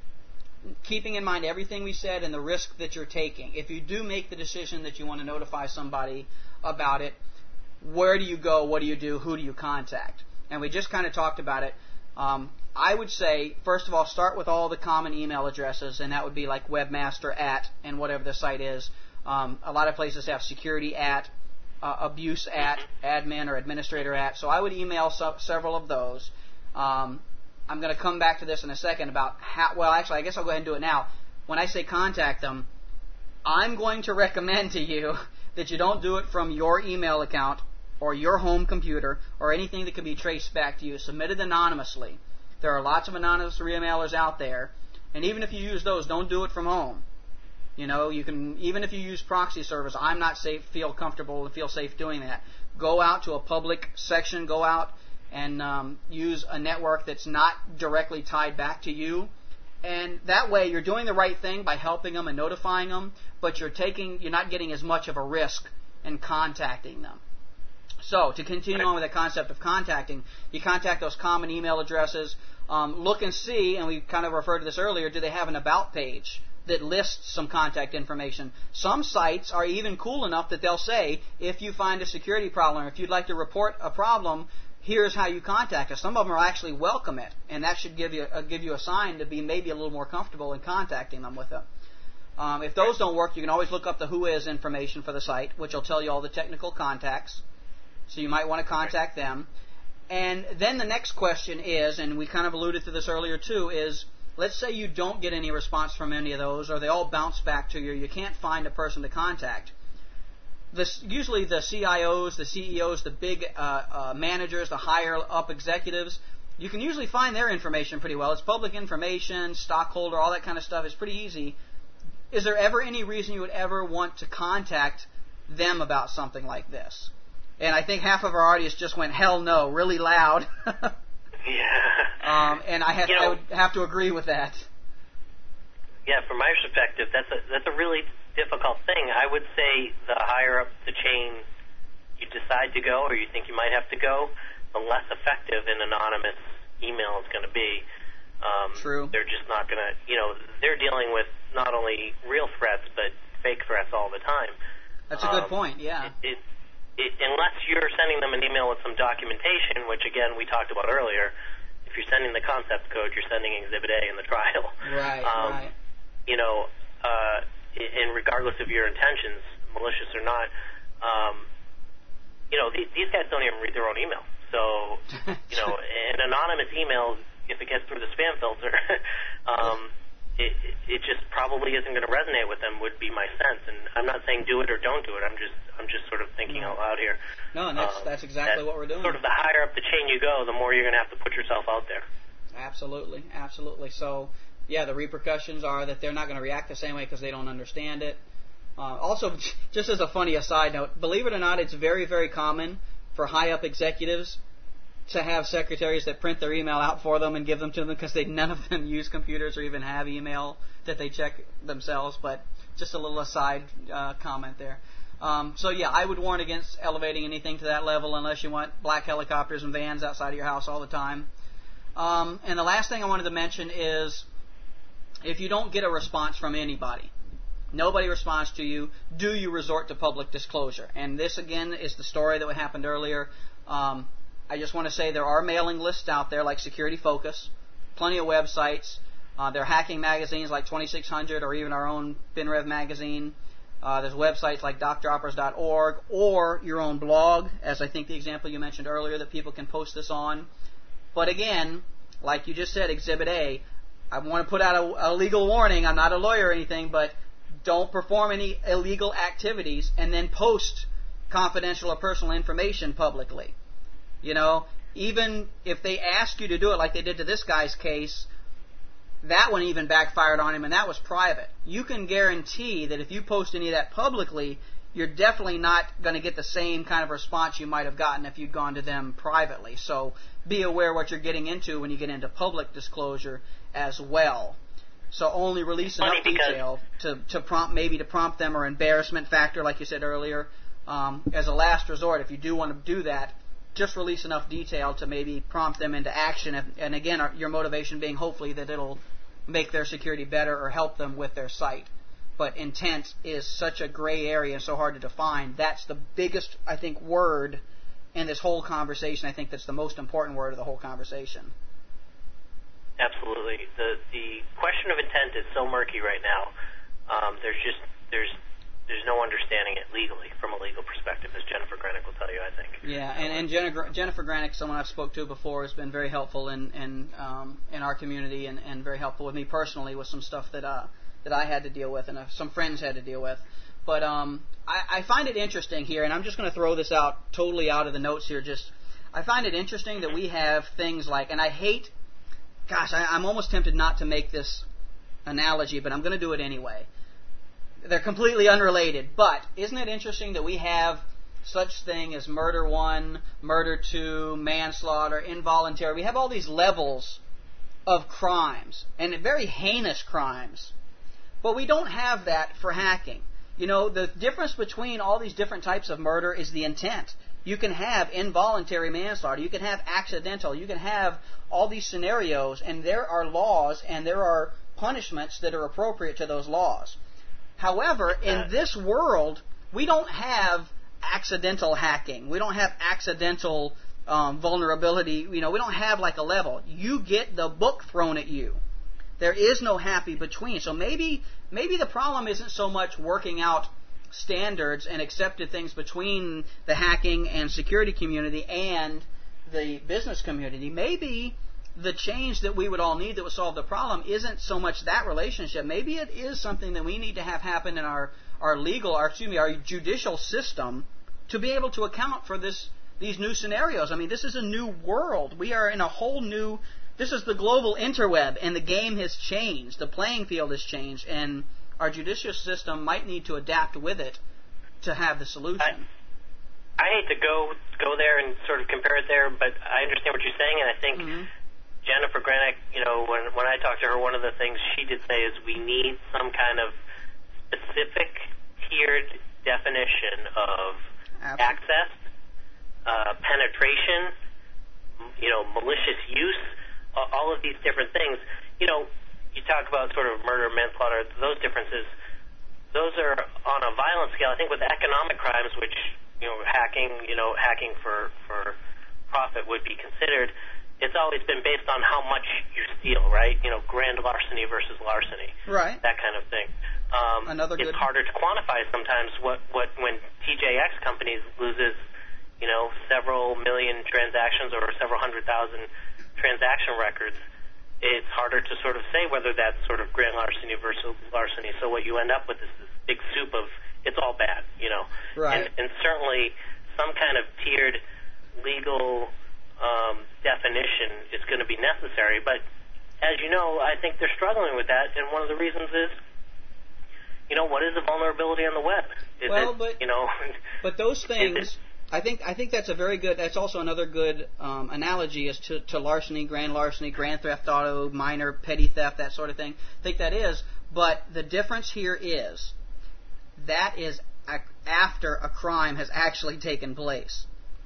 S2: keeping in mind everything we said and the risk that you're taking, if you do make the decision that you want to notify somebody about it, where do you go, what do you do, who do you contact? And we just kind of talked about it. Um, I would say, first of all, start with all the common email addresses, and that would be like webmaster at and whatever the site is. Um, a lot of places have security at, uh, abuse at, admin or administrator at. So I would email so- several of those. Um, I'm going to come back to this in a second about how, well, actually, I guess I'll go ahead and do it now. When I say contact them, I'm going to recommend to you that you don't do it from your email account or your home computer or anything that can be traced back to you. Submit it anonymously. There are lots of anonymous emailers out there, and even if you use those, don't do it from home. You know, you can, even if you use proxy servers, I'm not safe, feel comfortable and feel safe doing that. Go out to a public section, go out and um, use a network that's not directly tied back to you. And that way you're doing the right thing by helping them and notifying them, but you're taking, you're not getting as much of a risk in contacting them. So, to continue on with the concept of contacting, you contact those common email addresses, um, look and see, and we kind of referred to this earlier, do they have an about page that lists some contact information? Some sites are even cool enough that they'll say, if you find a security problem, or if you'd like to report a problem, here's how you contact us. Some of them are actually welcome it, and that should give you uh, give you a sign to be maybe a little more comfortable in contacting them with it. Um, if those don't work, you can always look up the Whois information for the site, which will tell you all the technical contacts. So you might want to contact them. And then the next question is, and we kind of alluded to this earlier too, is let's say you don't get any response from any of those, or they all bounce back to you, you can't find a person to contact. This, usually the C I Os, the C E Os, the big uh, uh, managers, the higher up executives, you can usually find their information pretty well. It's public information, stockholder, all that kind of stuff. It's pretty easy. Is there ever any reason you would ever want to contact them about something like this? And I think half of our audience just went, hell no, really loud.
S3: Yeah.
S2: Um, and I, have,
S3: you know,
S2: I would have to agree with that.
S3: Yeah, from my perspective, that's a, that's a really difficult thing. I would say the higher up the chain you decide to go or you think you might have to go, the less effective an anonymous email is going to be. Um,
S2: True.
S3: They're just not going to, you know, they're dealing with not only real threats but fake threats all the time.
S2: That's a
S3: um,
S2: good point, yeah.
S3: It, it, It, unless you're sending them an email with some documentation, which again we talked about earlier, if you're sending the concept code, you're sending Exhibit A in the trial.
S2: Right,
S3: um,
S2: right.
S3: You know, uh, and regardless of your intentions, malicious or not, um, you know, these, these guys don't even read their own email. So, you know, an anonymous email, if it gets through the spam filter, um, It, it just probably isn't going to resonate with them, would be my sense. And I'm not saying do it or don't do it. I'm just I'm just sort of thinking
S2: no.
S3: out loud here.
S2: No, and that's,
S3: um,
S2: that's exactly
S3: that
S2: what we're doing.
S3: Sort of the higher up the chain you go, the more you're going to have to put yourself out there.
S2: Absolutely, absolutely. So, yeah, the repercussions are that they're not going to react the same way because they don't understand it. Uh, also, just as a funny aside note, believe it or not, it's very, very common for high-up executives to have secretaries that print their email out for them and give them to them because they none of them use computers or even have email that they check themselves. But just a little aside uh, comment there. Um, so yeah, I would warn against elevating anything to that level unless you want black helicopters and vans outside of your house all the time. Um, and the last thing I wanted to mention is if you don't get a response from anybody, nobody responds to you, do you resort to public disclosure? And this, again, is the story that happened earlier. Um, I just want to say there are mailing lists out there like Security Focus, plenty of websites. Uh, there are hacking magazines like twenty-six hundred or even our own FinRev magazine. Uh, there's websites like doc droppers dot org or your own blog, as I think the example you mentioned earlier that people can post this on. But again, like you just said, Exhibit A, I want to put out a, a legal warning. I'm not a lawyer or anything, but don't perform any illegal activities and then post confidential or personal information publicly. You know, even if they ask you to do it like they did to this guy's case, that one even backfired on him, and that was private. You can guarantee that if you post any of that publicly, you're definitely not going to get the same kind of response you might have gotten if you'd gone to them privately. So be aware what you're getting into when you get into public disclosure as well. So only release enough detail to, to prompt maybe to prompt them or embarrassment factor, like you said earlier. Um, as a last resort, if you do want to do that, just release enough detail to maybe prompt them into action. If, and again, your motivation being hopefully that it'll make their security better or help them with their site. But intent is such a gray area and so hard to define. That's the biggest, I think, word in this whole conversation. I think that's the most important word of the whole conversation.
S3: Absolutely. The the question of intent is so murky right now. Um, there's just there's there's no understanding it legally from a legal perspective, as Jennifer Granick will tell you, I think.
S2: Yeah, and, and Jennifer, Jennifer Granick, someone I've spoke to before, has been very helpful in in, um, in our community and, and very helpful with me personally with some stuff that uh, that I had to deal with and uh, some friends had to deal with. But um, I, I find it interesting here, and I'm just going to throw this out totally out of the notes here. Just I find it interesting that we have things like, and I hate, gosh, I, I'm almost tempted not to make this analogy, but I'm going to do it anyway. They're completely unrelated, but isn't it interesting that we have such thing as murder one, murder two, manslaughter, involuntary? We have all these levels of crimes, and very heinous crimes, but we don't have that for hacking. You know, the difference between all these different types of murder is the intent. You can have involuntary manslaughter, you can have accidental, you can have all these scenarios, and there are laws and there are punishments that are appropriate to those laws. However, in this world, we don't have accidental hacking. We don't have accidental um, vulnerability. You know, we don't have like a level. You get the book thrown at you. There is no happy between. So maybe maybe the problem isn't so much working out standards and accepted things between the hacking and security community and the business community. Maybe the change that we would all need that would solve the problem isn't so much that relationship. Maybe it is something that we need to have happen in our, our legal, or excuse me, our judicial system to be able to account for this these new scenarios. I mean, this is a new world. We are in a whole new, this is the global interweb, and the game has changed. The playing field has changed, and our judicial system might need to adapt with it to have the solution.
S3: I, I hate to go go there and sort of compare it there, but I understand what you're saying, and I think mm-hmm. Jennifer Granick, you know, when when I talked to her, one of the things she did say is we need some kind of specific tiered definition of Absolutely. access, uh, penetration, you know, malicious use, uh, all of these different things. You know, you talk about sort of murder, manslaughter, those differences. Those are on a violent scale. I think with economic crimes, which, you know, hacking, you know, hacking for, for profit would be considered, it's always been based on how much you steal, right? You know, grand larceny versus larceny.
S2: Right.
S3: That kind of thing. Um,
S2: Another
S3: it's
S2: good...
S3: harder to quantify sometimes what, what when T J X companies loses, you know, several million transactions or several hundred thousand transaction records. It's harder to sort of say whether that's sort of grand larceny versus larceny. So what you end up with is this big soup of it's all bad, you know.
S2: Right.
S3: And, and certainly some kind of tiered legal Um, definition is going to be necessary, but as you know, I think they're struggling with that, and one of the reasons is, you know, what is a vulnerability on the web? Is
S2: well,
S3: it,
S2: but
S3: you know,
S2: but those things, I think I think that's a very good. That's also another good um, analogy as to, to larceny, grand larceny, grand theft auto, minor petty theft, that sort of thing. I think that is. But the difference here is that is after a crime has actually taken place.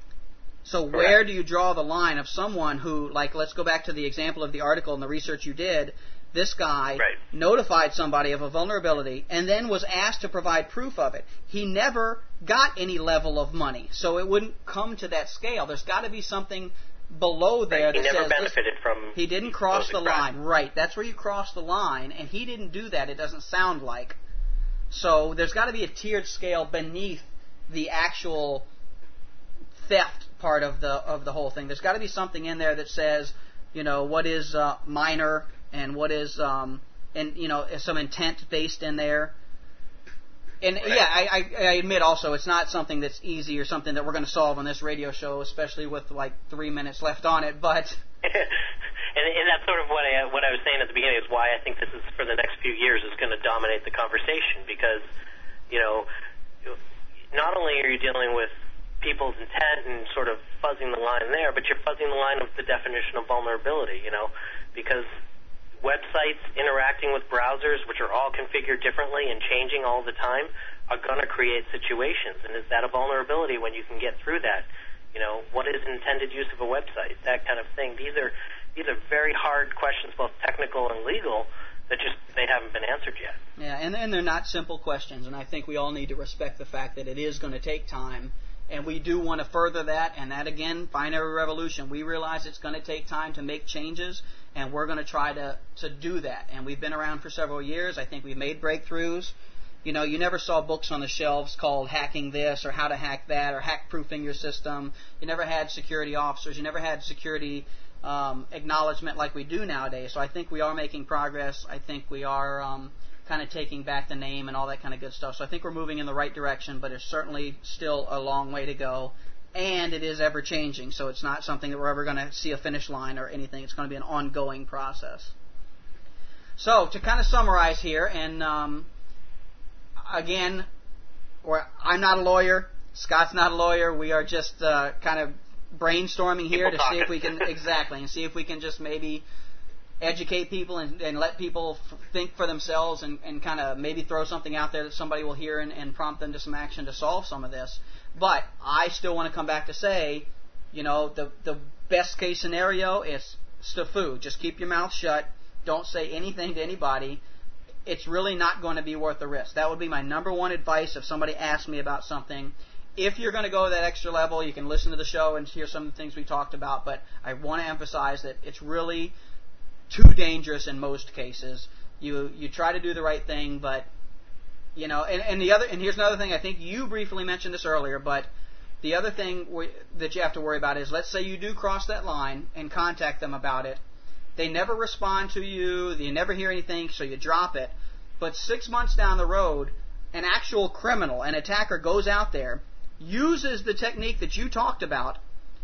S2: So where do you draw the line of someone who, like, let's go back to the example of the article and the research you did. This guy
S3: right.
S2: notified somebody of a vulnerability and then was asked to provide proof of it. He never got any level of money, so it wouldn't come to that scale. There's got to be something below there
S3: right.
S2: that
S3: he never
S2: says
S3: benefited
S2: this,
S3: from.
S2: He didn't cross the
S3: crime.
S2: line. Right. That's where you cross the line, and he didn't do that. It doesn't sound like. So there's got to be a tiered scale beneath the actual theft part of the of the whole thing. There's got to be something in there that says, you know, what is uh, minor. And what is, um, and you know, some intent based in there. And
S3: right.
S2: yeah, I, I, I admit also it's not something that's easy or something that we're going to solve on this radio show, especially with like three minutes left on it. But
S3: and, and that's sort of what I what I was saying at the beginning is why I think this is for the next few years is going to dominate the conversation because, you know, not only are you dealing with people's intent and sort of fuzzing the line there, but you're fuzzing the line of the definition of vulnerability. You know, because websites interacting with browsers, which are all configured differently and changing all the time, are going to create situations. And is that a vulnerability when you can get through that? You know, what is intended use of a website? That kind of thing. These are these are very hard questions, both technical and legal, that just they haven't been answered yet.
S2: Yeah, and, and they're not simple questions. And I think we all need to respect the fact that it is going to take time. And we do want to further that. And that, again, Binary Revolution, we realize it's going to take time to make changes. And we're going to try to, to do that. And we've been around for several years. I think we've made breakthroughs. You know, you never saw books on the shelves called Hacking This or How to Hack That or Hack-Proofing Your System. You never had security officers. You never had security um, acknowledgement like we do nowadays. So I think we are making progress. I think we are um, kind of taking back the name and all that kind of good stuff. So I think we're moving in the right direction, but there's certainly still a long way to go. And it is ever changing, so it's not something that we're ever going to see a finish line or anything. It's going to be an ongoing process. So to kind of summarize here, and um, again, or I'm not a lawyer. Scott's not a lawyer. We are just uh, kind of brainstorming here
S3: people
S2: to
S3: talking.
S2: see if we can exactly and see if we can just maybe educate people and, and let people f- think for themselves and, and kind of maybe throw something out there that somebody will hear and, and prompt them to some action to solve some of this. But I still want to come back to say, you know, the the best case scenario is S T F U. Just keep your mouth shut. Don't say anything to anybody. It's really not going to be worth the risk. That would be my number one advice if somebody asked me about something. If you're going to go that extra level, you can listen to the show and hear some of the things we talked about. But I want to emphasize that it's really too dangerous in most cases. You you try to do the right thing, but you know, and, and the other, and here's another thing. I think you briefly mentioned this earlier, but the other thing we, that you have to worry about is, let's say you do cross that line and contact them about it. They never respond to you. You never hear anything, so you drop it. But six months down the road, an actual criminal, an attacker, goes out there, uses the technique that you talked about,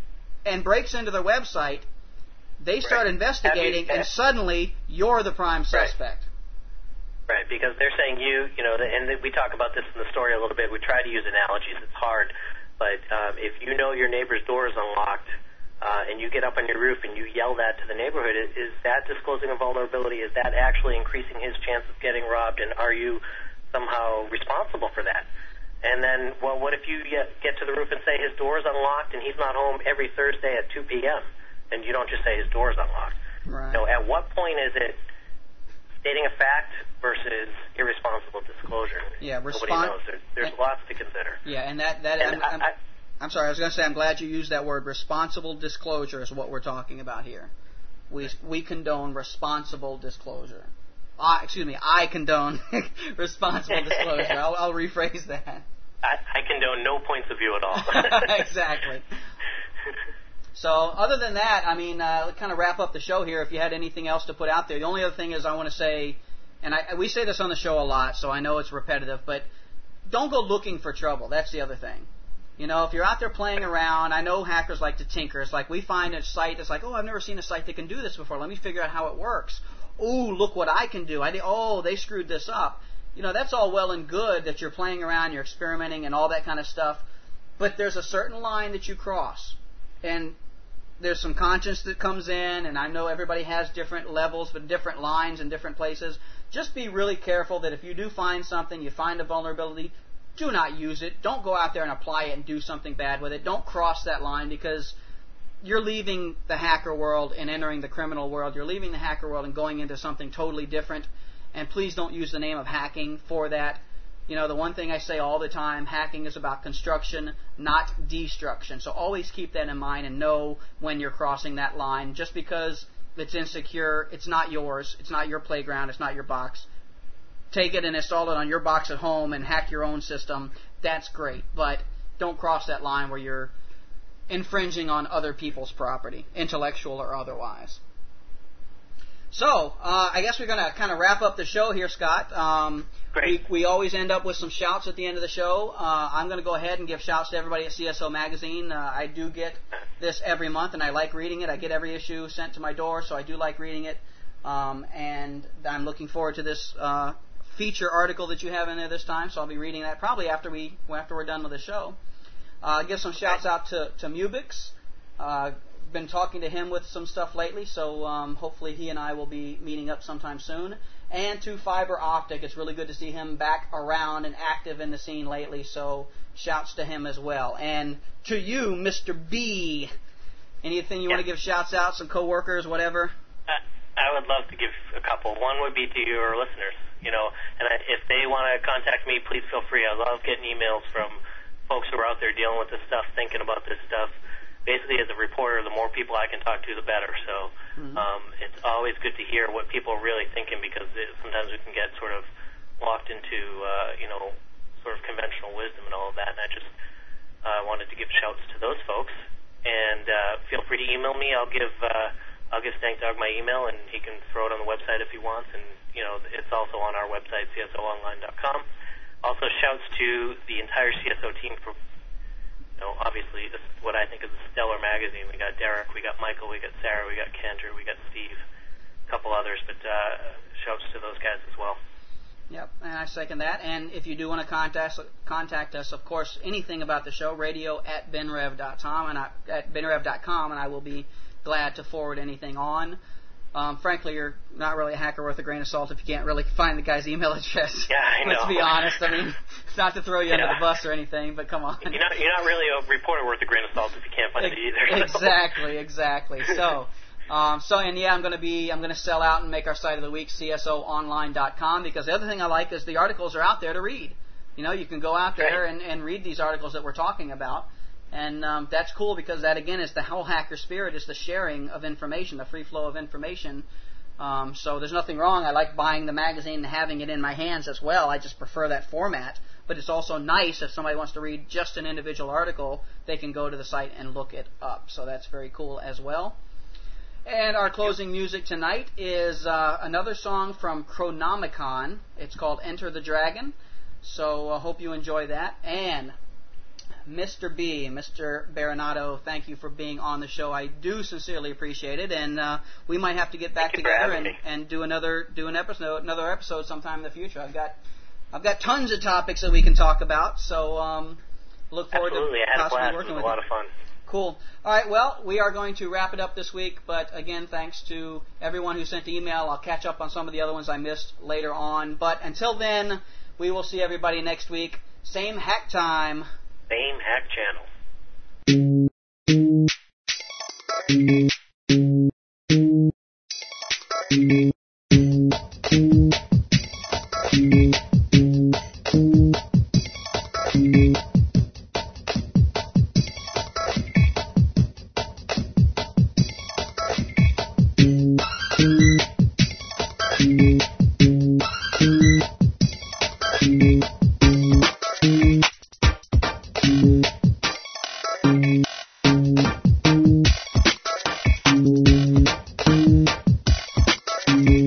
S2: and breaks into their website. They start
S3: right.
S2: investigating,
S3: you,
S2: and suddenly you're the prime suspect.
S3: Right. Right, because they're saying you, you know, and we talk about this in the story a little bit. We try to use analogies. It's hard. But um, if you know your neighbor's door is unlocked uh, and you get up on your roof and you yell that to the neighborhood, is, is that disclosing a vulnerability? Is that actually increasing his chance of getting robbed? And are you somehow responsible for that? And then, well, what if you get, get to the roof and say his door is unlocked and he's not home every Thursday at two p.m. and you don't just say his door is unlocked?
S2: Right.
S3: So at what point is it stating a fact versus irresponsible disclosure?
S2: Yeah, respon-
S3: Nobody knows. There's, there's lots to consider.
S2: Yeah, and that, that
S3: And
S2: I'm, I'm,
S3: I,
S2: I'm sorry, I was going to say, I'm glad you used that word. Responsible disclosure is what we're talking about here. We we condone responsible disclosure. I, excuse me, I condone responsible disclosure. I'll, I'll rephrase that.
S3: I, I condone no points of view at all.
S2: Exactly. So other than that, I mean, uh, let's kind of wrap up the show here. If you had anything else to put out there, the only other thing is I want to say, and I, we say this on the show a lot, so I know it's repetitive, but don't go looking for trouble. That's the other thing. You know, if you're out there playing around, I know hackers like to tinker. It's like we find a site that's like, oh, I've never seen a site that can do this before. Let me figure out how it works. Oh, look what I can do. I did, oh, they screwed this up. You know, that's all well and good that you're playing around, you're experimenting and all that kind of stuff. but there's a certain line that you cross. And there's some conscience that comes in, and I know everybody has different levels, but different lines in different places. Just be really careful that if you do find something, you find a vulnerability, do not use it. Don't go out there and apply it and do something bad with it. Don't cross that line, because you're leaving the hacker world and entering the criminal world. You're leaving the hacker world and going into something totally different. And please don't use the name of hacking for that. You know, the one thing I say all the time, hacking is about construction, not destruction. So always keep that in mind and know when you're crossing that line. Just because it's insecure, it's not yours. It's not your playground. It's not your box. Take it and install it on your box at home and hack your own system. That's great. But don't cross that line where you're infringing on other people's property, intellectual or otherwise. So, uh, I guess we're going to kind of wrap up the show here, Scott. Um,
S3: Great.
S2: We, we always end up with some shouts at the end of the show. Uh, I'm going to go ahead and give shouts to everybody at C S O Magazine. Uh, I do get this every month, and I like reading it. I get every issue sent to my door, so I do like reading it. Um, and I'm looking forward to this uh, feature article that you have in there this time, so I'll be reading that probably after, we, after we're done with the show. Uh, give some shouts out to, to Mubix. Uh, been talking to him with some stuff lately, so um, hopefully he and I will be meeting up sometime soon. And to Fiber Optic, it's really good to see him back around and active in the scene lately, so shouts to him as well. And to you, Mister B, anything you
S3: yeah.
S2: want to give shouts out, some coworkers, whatever?
S3: Uh, I would love to give a couple. One would be to your listeners, you know, and I, if they want to contact me, please feel free. I love getting emails from folks who are out there dealing with this stuff, thinking about this stuff. Basically, as a reporter, the more people I can talk to, the better. So mm-hmm. um, it's always good to hear what people are really thinking, because it, sometimes we can get sort of locked into, uh, you know, sort of conventional wisdom and all of that. And I just uh, wanted to give shouts to those folks. And uh, feel free to email me. I'll give uh, I'll give Stank Dog my email, and he can throw it on the website if he wants. And you know, it's also on our website, C S O online dot com. Also, shouts to the entire C S O team for. know, obviously, this is what I think is a stellar magazine. We got Derek, we got Michael, we got Sarah, we got Cantor, we got Steve, a couple others, but uh, shouts to those guys as well.
S2: Yep, and I second that. And if you do want to contact contact us, of course, anything about the show, radio at benrev dot com, and I, at benrev dot com, and I will be glad to forward anything on. Um, frankly, you're not really a hacker worth a grain of salt if you can't really find the guy's email address.
S3: Yeah, I know.
S2: Let's be honest. I mean, it's not to throw you
S3: yeah.
S2: under the bus or anything, but come on.
S3: You're not, you're not really a reporter worth a grain of salt if you can't find it either.
S2: Exactly, exactly. So, um, so and yeah, I'm going to be, I'm going to sell out and make our site of the week C S O online dot com, because the other thing I like is the articles are out there to read. You know, you can go out there
S3: right.
S2: and, and read these articles that we're talking about. And um, that's cool, because that, again, is the whole hacker spirit, is the sharing of information, the free flow of information. Um, so there's nothing wrong. I like buying the magazine and having it in my hands as well. I just prefer that format. But it's also nice if somebody wants to read just an individual article, they can go to the site and look it up. So that's very cool as well. And our closing music tonight is uh, another song from Chronomicon. It's called Enter the Dragon. So I uh, hope you enjoy that. And Mister B, Mister Baronato, thank you for being on the show. I do sincerely appreciate it, and uh, we might have to get back together and, and do another do an episode, another episode sometime in the future. I've got I've got tons of topics that we can talk about, so um, look forward
S3: Absolutely.
S2: to
S3: I had
S2: possibly
S3: a blast.
S2: working
S3: It was
S2: with
S3: a lot
S2: you.
S3: of fun.
S2: Cool. All right, well, we are going to wrap it up this week, but again, thanks to everyone who sent the email. I'll catch up on some of the other ones I missed later on. But until then, we will see everybody next week. Same hack time.
S3: Same hack channel.
S4: Mm-hmm.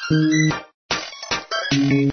S4: you.